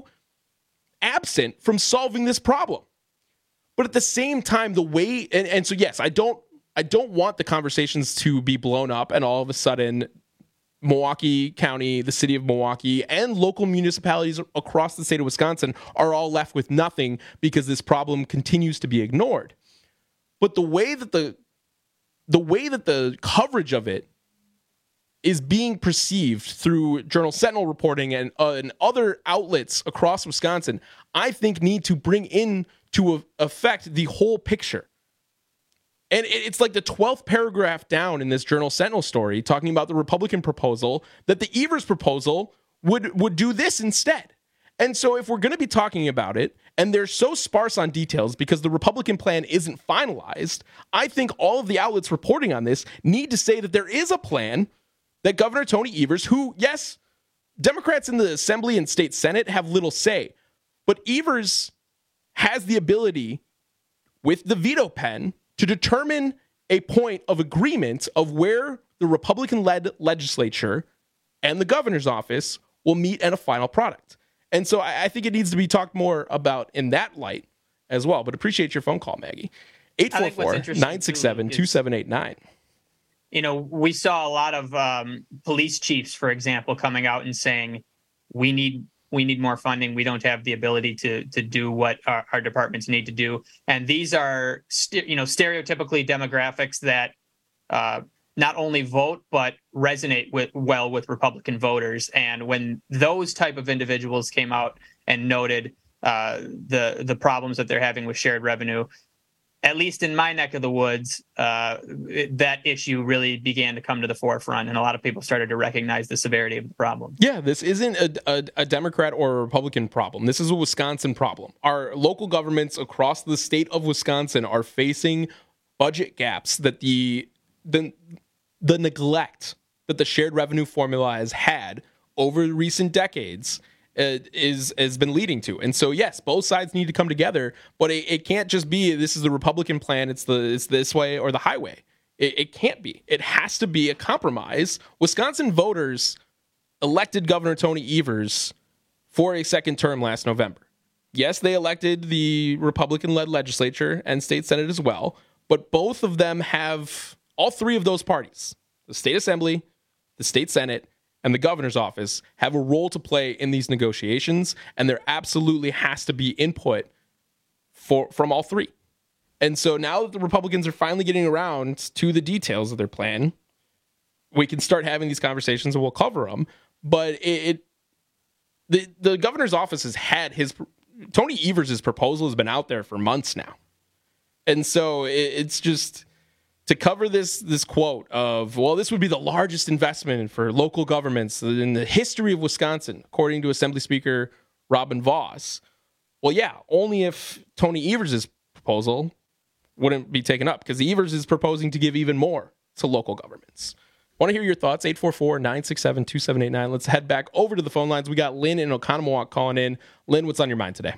absent from solving this problem. But at the same time, the way, and, and so yes, I don't I don't want the conversations to be blown up and all of a sudden Milwaukee County, the city of Milwaukee, and local municipalities across the state of Wisconsin are all left with nothing because this problem continues to be ignored. But the way that the the way that the coverage of it is being perceived through Journal Sentinel reporting and, uh, and other outlets across Wisconsin, I think need to bring in to affect the whole picture. And it's like the twelfth paragraph down in this Journal Sentinel story talking about the Republican proposal that the Evers proposal would, would do this instead. And so if we're going to be talking about it, and they're so sparse on details because the Republican plan isn't finalized, I think all of the outlets reporting on this need to say that there is a plan that Governor Tony Evers, who, yes, Democrats in the Assembly and State Senate have little say, but Evers has the ability with the veto pen to determine a point of agreement of where the Republican-led legislature and the governor's office will meet at a final product. And so I, I think it needs to be talked more about in that light as well. But appreciate your phone call, Maggie. eight four four, nine six seven, two seven eight nine. You know, we saw a lot of um, police chiefs, for example, coming out and saying, we need we need more funding. We don't have the ability to to do what our, our departments need to do. And these are, st- you know, stereotypically demographics that uh, not only vote, but resonate with well with Republican voters. And when those type of individuals came out and noted uh, the the problems that they're having with shared revenue, at least in my neck of the woods, uh, it, that issue really began to come to the forefront, and a lot of people started to recognize the severity of the problem. Yeah, this isn't a, a, a Democrat or a Republican problem. This is a Wisconsin problem. Our local governments across the state of Wisconsin are facing budget gaps that the the the neglect that the shared revenue formula has had over recent decades uh, is has been leading to. And so, yes, both sides need to come together, but it, it can't just be this is the Republican plan, it's the it's this way or the highway. It, it can't be. It has to be a compromise. Wisconsin voters elected Governor Tony Evers for a second term last November. Yes, they elected the Republican-led legislature and state senate as well, but both of them have, all three of those parties, the state assembly, the state senate, and the governor's office, have a role to play in these negotiations, and there absolutely has to be input for from all three. And so now that the Republicans are finally getting around to the details of their plan, we can start having these conversations and we'll cover them. But it, it the the governor's office has had his Tony Evers' proposal has been out there for months now. And so it, it's just to cover this this quote of, well, this would be the largest investment for local governments in the history of Wisconsin, according to Assembly Speaker Robin Vos. Well, yeah, only if Tony Evers' proposal wouldn't be taken up, because Evers is proposing to give even more to local governments. Want to hear your thoughts? eight four four, nine six seven, two seven eight nine. Let's head back over to the phone lines. We got Lynn in Oconomowoc calling in. Lynn, what's on your mind today?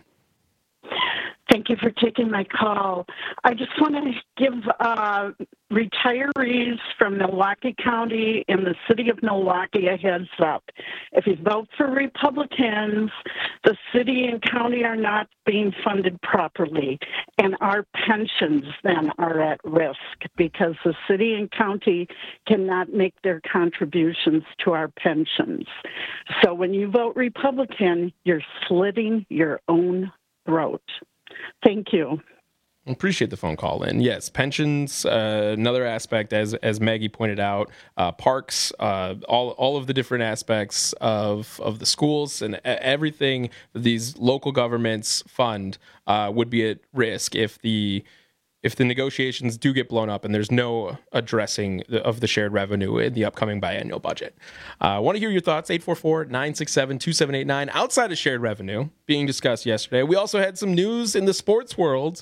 Thank you for taking my call. I just want to give uh, retirees from Milwaukee County and the city of Milwaukee a heads up. If you vote for Republicans, the city and county are not being funded properly, and our pensions then are at risk because the city and county cannot make their contributions to our pensions. So when you vote Republican, you're slitting your own throat. Thank you. Appreciate the phone call in. Yes, pensions, uh, another aspect, as as Maggie pointed out, uh, parks, uh, all all of the different aspects of of the schools and everything these local governments fund uh, would be at risk if the if the negotiations do get blown up and there's no addressing of the shared revenue in the upcoming biennial budget. I uh, want to hear your thoughts. eight four four, nine six seven, two seven eight nine. Outside of shared revenue being discussed yesterday, we also had some news in the sports world,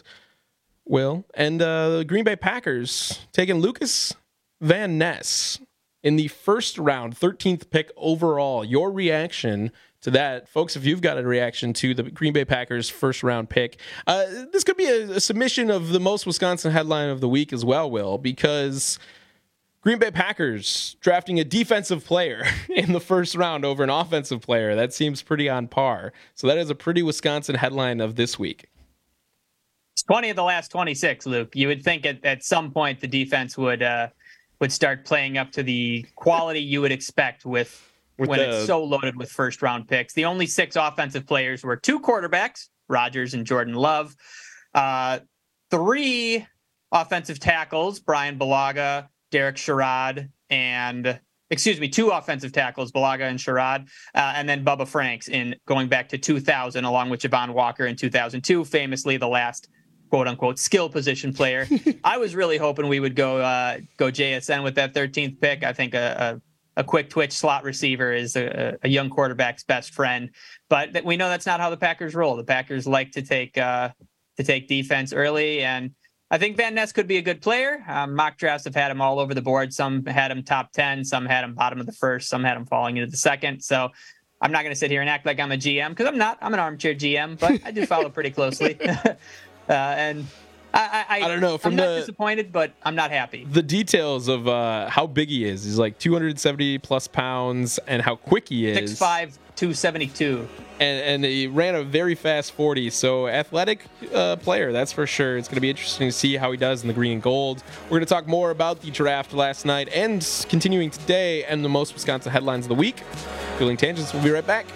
Will, and uh, the Green Bay Packers taking Lucas Van Ness in the first round, thirteenth pick overall. Your reaction to that, folks, if you've got a reaction to the Green Bay Packers first round pick. Uh, this could be a, a submission of the most Wisconsin headline of the week as well, Will, because Green Bay Packers drafting a defensive player in the first round over an offensive player. That seems pretty on par. So that is a pretty Wisconsin headline of this week. It's twenty of the last twenty-six, Luke. You would think at, at some point the defense would uh, would start playing up to the quality you would expect with With when the, it's so loaded with first round picks. The only six offensive players were two quarterbacks, Rodgers and Jordan Love, uh, three offensive tackles, Brian Bulaga, Derek Sherrod, and excuse me, two offensive tackles, Bulaga and Sherrod, uh, and then Bubba Franks in going back to two thousand, along with Javon Walker in two thousand two, famously the last quote unquote skill position player. I was really hoping we would go uh, go J S N with that thirteenth pick. I think a, a A quick twitch slot receiver is a, a young quarterback's best friend, but that we know that's not how the Packers roll. The Packers like to take uh, to take defense early, and I think Van Ness could be a good player. Um, mock drafts have had him all over the board. Some had him top ten, some had him bottom of the first, some had him falling into the second. So I'm not going to sit here and act like I'm a G M because I'm not. I'm an armchair G M, but I do follow pretty closely, uh, and. I, I, I don't know. From I'm the, not disappointed, but I'm not happy. The details of uh, how big he is. He's like two hundred seventy plus pounds, and how quick he is. six five, two seventy-two. And, and he ran a very fast forty. So athletic uh, player, that's for sure. It's going to be interesting to see how he does in the green and gold. We're going to talk more about the draft last night and continuing today and the most Wisconsin headlines of the week. Fueling Tangents. We'll be right back.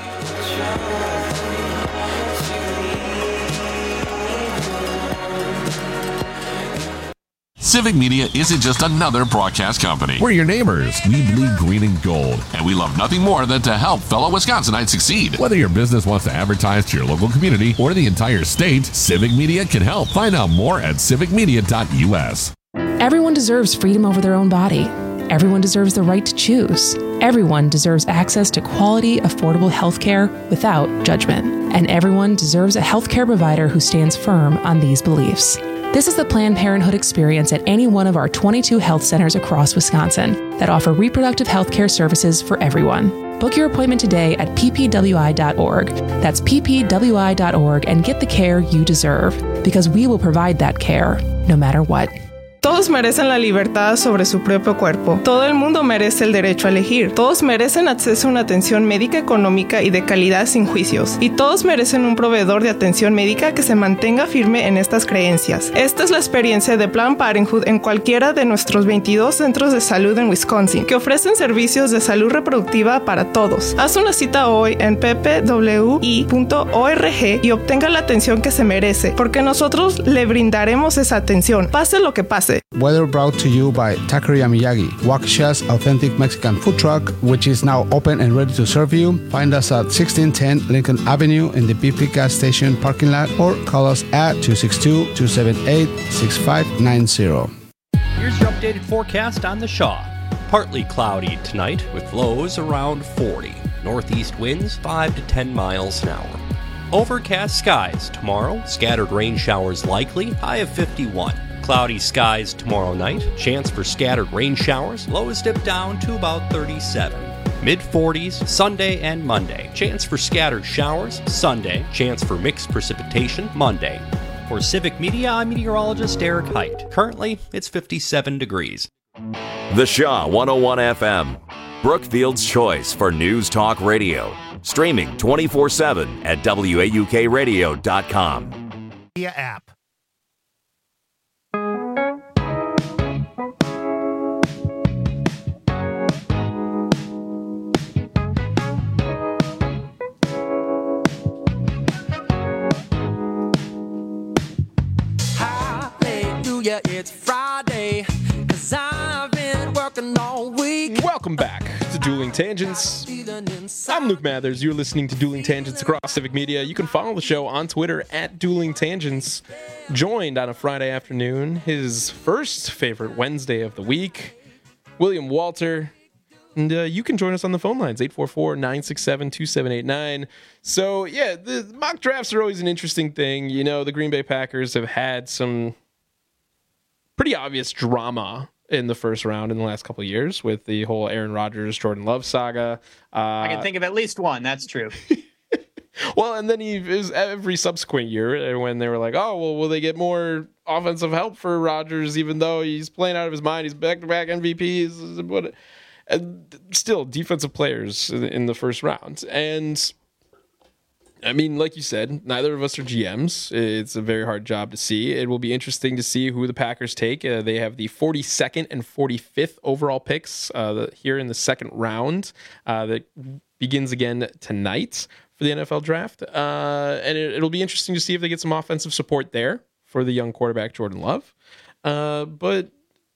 Civic Media isn't just another broadcast company. We're your neighbors. We bleed green and gold. And we love nothing more than to help fellow Wisconsinites succeed. Whether your business wants to advertise to your local community or the entire state, Civic Media can help. Find out more at civic media dot u s. Everyone deserves freedom over their own body. Everyone deserves the right to choose. Everyone deserves access to quality, affordable health care without judgment. And everyone deserves a health care provider who stands firm on these beliefs. This is the Planned Parenthood experience at any one of our twenty-two health centers across Wisconsin that offer reproductive health care services for everyone. Book your appointment today at p p w i dot org. That's p p w i dot org and get the care you deserve, because we will provide that care no matter what. Todos merecen la libertad sobre su propio cuerpo. Todo el mundo merece el derecho a elegir. Todos merecen acceso a una atención médica económica y de calidad sin juicios. Y todos merecen un proveedor de atención médica que se mantenga firme en estas creencias. Esta es la experiencia de Planned Parenthood en cualquiera de nuestros veintidós centros de salud en Wisconsin, que ofrecen servicios de salud reproductiva para todos. Haz una cita hoy en p p w i punto org y obtenga la atención que se merece, porque nosotros le brindaremos esa atención, pase lo que pase. Weather brought to you by Taqueria Miyagi, Waukesha's authentic Mexican food truck, which is now open and ready to serve you. Find us at sixteen ten Lincoln Avenue in the B P gas station parking lot, or call us at two six two, two seven eight, six five nine zero. Here's your updated forecast on the Shaw. Partly cloudy tonight with lows around forty. Northeast winds five to ten miles an hour. Overcast skies tomorrow. Scattered rain showers likely. High of fifty-one. Cloudy skies tomorrow night. Chance for scattered rain showers. Lows dip down to about thirty-seven. Mid forties Sunday and Monday. Chance for scattered showers Sunday. Chance for mixed precipitation Monday. For Civic Media, I'm meteorologist Eric Height. Currently, it's fifty-seven degrees. The Shaw one oh one F M, Brookfield's choice for news talk radio. Streaming twenty-four seven at W A U K radio dot com. Via app. Hallelujah, it's Friday, 'cause I've been working all week. Welcome back to Dueling Tangents. I'm Luke Mathers. You're listening to Dueling Tangents across Civic Media. You can follow the show on Twitter at Dueling Tangents. Joined on a Friday afternoon, his first favorite Wednesday of the week, William Walter. And uh, you can join us on the phone lines, eight four four, nine six seven, two seven eight nine. So, yeah, the mock drafts are always an interesting thing. You know, the Green Bay Packers have had some pretty obvious drama in the first round in the last couple of years with the whole Aaron Rodgers, Jordan Love saga. Uh, I can think of at least one. That's true. Well, and then he is every subsequent year when they were like, oh, well, will they get more offensive help for Rodgers, even though he's playing out of his mind? He's back-to-back M V Ps. What? And still defensive players in the first round. And I mean, like you said, neither of us are G Ms. It's a very hard job to see. It will be interesting to see who the Packers take. Uh, they have the forty-second and forty-fifth overall picks uh, here in the second round uh, that begins again tonight for the N F L draft. Uh, and it, it'll be interesting to see if they get some offensive support there for the young quarterback, Jordan Love. Uh, but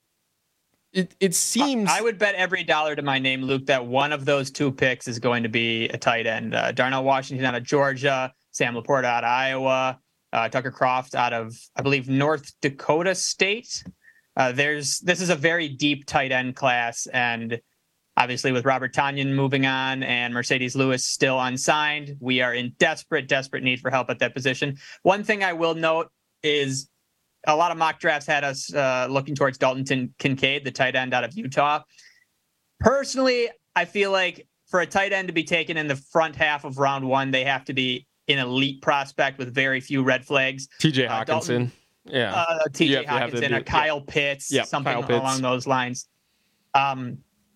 It it seems I would bet every dollar to my name, Luke, that one of those two picks is going to be a tight end. Uh, Darnell Washington out of Georgia, Sam Laporta out of Iowa, uh, Tucker Kraft out of, I believe, North Dakota State. Uh, there's this is a very deep tight end class, and obviously with Robert Tonyan moving on and Mercedes Lewis still unsigned, we are in desperate, desperate need for help at that position. One thing I will note is a lot of mock drafts had us uh, looking towards Dalton Kincaid, the tight end out of Utah. Personally, I feel like for a tight end to be taken in the front half of round one, they have to be an elite prospect with very few red flags. T J Uh, Hockenson. Dalton, yeah. Uh, T J Hockenson, a Kyle yeah. Pitts, Yep, something Kyle Pitts. along those lines. Um,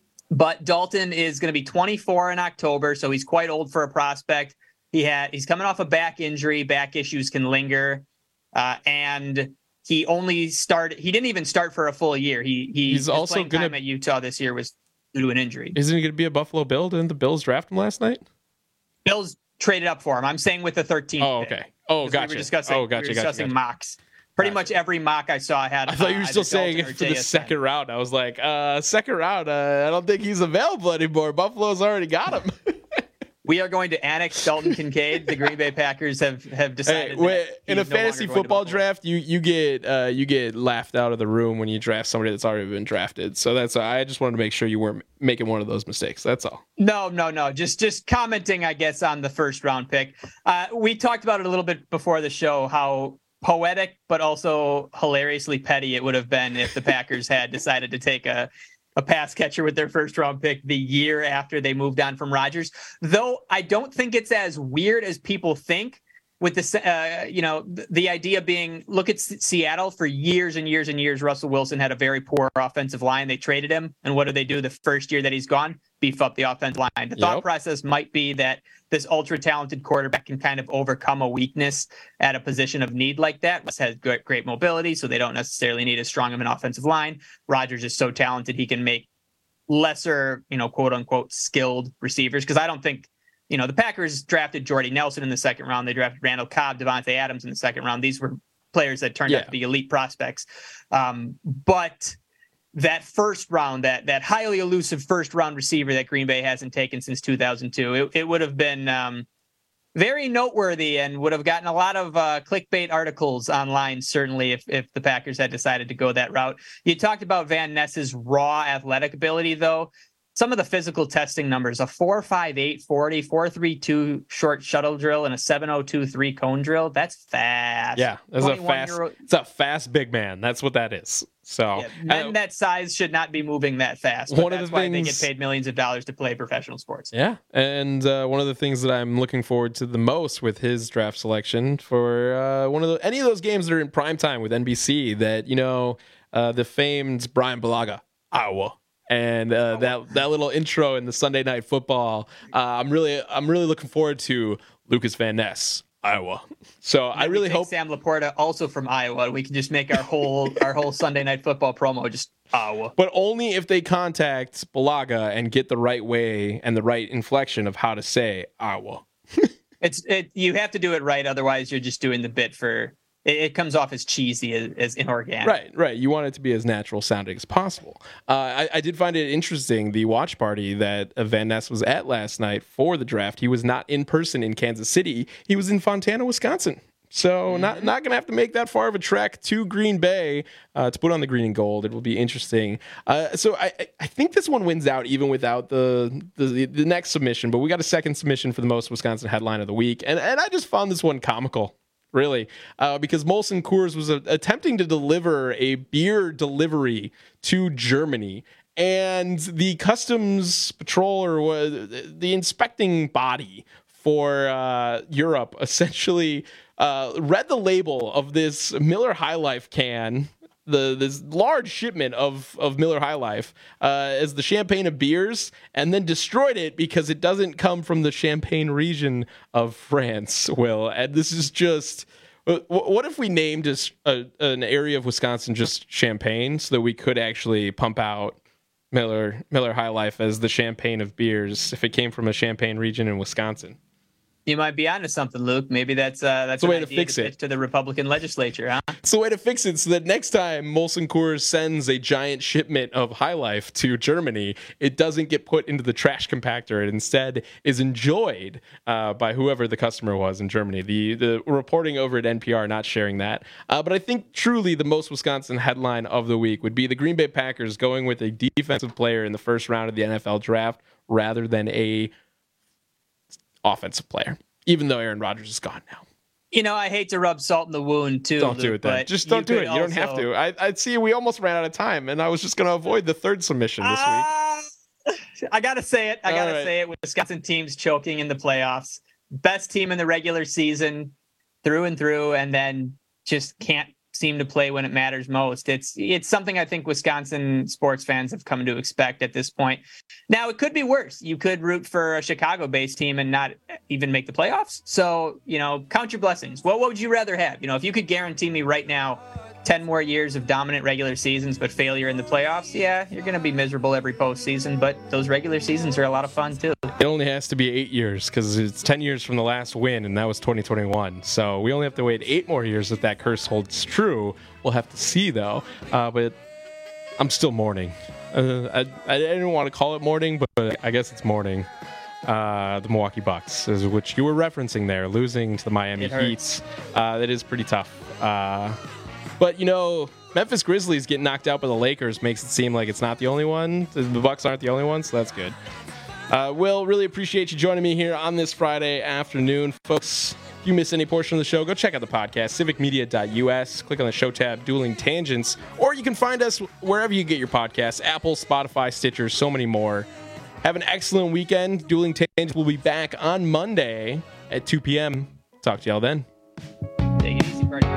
but Dalton is going to be twenty-four in October, so he's quite old for a prospect. He had he's coming off a back injury. Back issues can linger, uh, and he only started. He didn't even start for a full year. He, he He's his also playing gonna- time at Utah this year was due to an injury. Isn't he going to be a Buffalo Bill? Didn't the Bills draft him last night? Bills traded up for him. I'm saying with the thirteenth. Oh, pick. okay. Oh, 'Cause gotcha. We were discussing, Oh, gotcha, we were gotcha, discussing gotcha. mocks. Pretty much every mock I saw had. I thought you uh, were still either saying Dalton or it for the J S N. second round. I was like, uh, second round, uh, I don't think he's available anymore. Buffalo's already got him. We are going to annex Dalton Kincaid. The Green Bay Packers have, have decided Hey, that wait, in a he's no longer fantasy going to football Buffalo. draft, you you get uh, you get laughed out of the room when you draft somebody that's already been drafted. So that's I just wanted to make sure you weren't making one of those mistakes. That's all. No, no, no. Just just commenting, I guess, on the first round pick. Uh, we talked about it a little bit before the show, how poetic but also hilariously petty it would have been if the Packers had decided to take a a pass catcher with their first round pick the year after they moved on from Rodgers. Though I don't think it's as weird as people think. With the, uh, you know, the, the idea being, look at S- Seattle for years and years and years. Russell Wilson had a very poor offensive line. They traded him, and what do they do the first year that he's gone? Beef up the offensive line. The thought Yep. process might be that this ultra talented quarterback can kind of overcome a weakness at a position of need like that. West has great, great mobility, so they don't necessarily need as strong of an offensive line. Rodgers is so talented he can make lesser, you know, quote unquote skilled receivers. Because I don't think. You know, the Packers drafted Jordy Nelson in the second round. They drafted Randall Cobb, Devontae Adams in the second round. These were players that turned Yeah. out to be elite prospects. Um, but that first round, that that highly elusive first round receiver that Green Bay hasn't taken since two thousand two, it, it would have been um, very noteworthy and would have gotten a lot of uh, clickbait articles online, certainly, if, if the Packers had decided to go that route. You talked about Van Ness's raw athletic ability, though. Some of the physical testing numbers, a four five eight forty, four three two short shuttle drill, and a seven oh two three cone drill. That's fast. Yeah, that's a fast. It's a fast big man. That's what that is. So yeah, men uh, that size should not be moving that fast. But one of that's the why things, they get paid millions of dollars to play professional sports. Yeah, and uh, one of the things that I'm looking forward to the most with his draft selection for uh, one of the any of those games that are in prime time with N B C, that you know uh, the famed Brian Bulaga, Iowa. And uh, that that little intro in the Sunday Night Football, uh, I'm really I'm really looking forward to Lucas Van Ness, Iowa. So I really hope Sam Laporta, also from Iowa. We can just make our whole our whole Sunday Night Football promo just Iowa. But only if they contact Bulaga and get the right way and the right inflection of how to say Iowa. It's it. You have to do it right, otherwise you're just doing the bit for. It, it comes off as cheesy, as, as inorganic. Right, right. You want it to be as natural sounding as possible. Uh, I, I did find it interesting, the watch party that Van Ness was at last night for the draft. He was not in person in Kansas City. He was in Fontana, Wisconsin. So mm-hmm. not not going to have to make that far of a trek to Green Bay uh, to put on the green and gold. It will be interesting. Uh, so I, I think this one wins out even without the, the the next submission. But we got a second submission for the most Wisconsin headline of the week. And, and I just found this one comical. Really, uh, because Molson Coors was uh, attempting to deliver a beer delivery to Germany, and the customs patrol or uh, the inspecting body for uh, Europe essentially uh, read the label of this Miller High Life can, the this large shipment of of Miller High Life, uh, as the champagne of beers, and then destroyed it because it doesn't come from the Champagne region of France. Will, and this is just. What if we named a, a, an area of Wisconsin just Champagne, so that we could actually pump out Miller Miller High Life as the champagne of beers if it came from a Champagne region in Wisconsin? You might be onto something, Luke. Maybe that's uh, that's the way an to idea fix to it pitch to the Republican legislature, huh? It's the way to fix it, so that next time Molson Coors sends a giant shipment of High Life to Germany, it doesn't get put into the trash compactor. It instead is enjoyed uh, by whoever the customer was in Germany. The the reporting over at N P R not sharing that. Uh, but I think truly the most Wisconsin headline of the week would be the Green Bay Packers going with a defensive player in the first round of the N F L draft rather than a offensive player, even though Aaron Rodgers is gone now. You know, I hate to rub salt in the wound, too. Don't Luke, do it then. Just don't do it. You don't have to. I, I see we almost ran out of time, and I was just going to avoid the third submission this uh, week. I got to say it. I got to right. say it. Wisconsin teams choking in the playoffs. Best team in the regular season through and through, and then just can't seem to play when it matters most. It's it's something I think Wisconsin sports fans have come to expect at this point. Now, it could be worse. You could root for a Chicago-based team and not even make the playoffs. So, you know, count your blessings. What, what would you rather have? You know, if you could guarantee me right now ten more years of dominant regular seasons but failure in the playoffs, yeah, you're going to be miserable every postseason, but those regular seasons are a lot of fun, too. It only has to be eight years because it's ten years from the last win, and that was twenty twenty-one. So we only have to wait eight more years if that curse holds true. We'll have to see, though. Uh, but I'm still mourning. Uh, I, I didn't want to call it mourning, but I guess it's mourning. Uh, the Milwaukee Bucks, is which you were referencing there, losing to the Miami Heat. Uh, that is pretty tough. Uh, but, you know, Memphis Grizzlies getting knocked out by the Lakers makes it seem like it's not the only one. The Bucks aren't the only one, so that's good. Uh, Will, really appreciate you joining me here on this Friday afternoon. Folks, if you miss any portion of the show, go check out the podcast, civic media dot u s. Click on the show tab, Dueling Tangents, or you can find us wherever you get your podcasts, Apple, Spotify, Stitcher, so many more. Have an excellent weekend. Dueling Tangents will be back on Monday at two p.m. Talk to y'all then. Take it easy, party.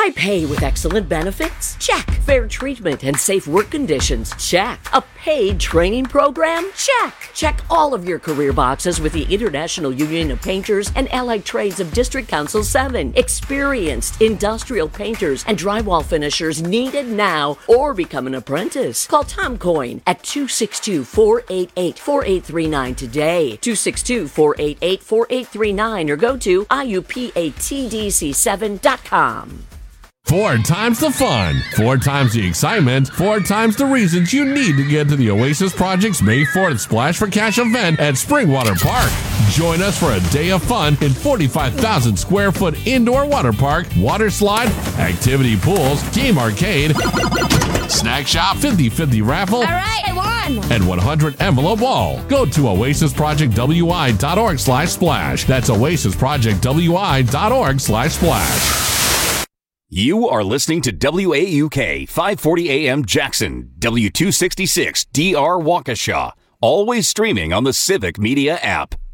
High pay with excellent benefits? Check. Fair treatment and safe work conditions? Check. A paid training program? Check. Check all of your career boxes with the International Union of Painters and Allied Trades of District Council seven. Experienced industrial painters and drywall finishers needed now, or become an apprentice. Call Tom Coyne at two six two, four eight eight, four eight three nine today. two six two, four eight eight, four eight three nine or go to I U P A T D C seven dot com. Four times the fun, four times the excitement, four times the reasons you need to get to the Oasis Project's May fourth Splash for Cash event at Springwater Park. Join us for a day of fun in forty-five thousand square foot indoor water park, water slide, activity pools, game arcade, snack shop, fifty-fifty raffle, All right, I won! and one hundred envelope wall. Go to oasis project w i dot org slash splash. That's oasis project w i dot org slash splash. You are listening to W A U K five forty A M Jackson, W two sixty-six D R Waukesha, always streaming on the Civic Media app.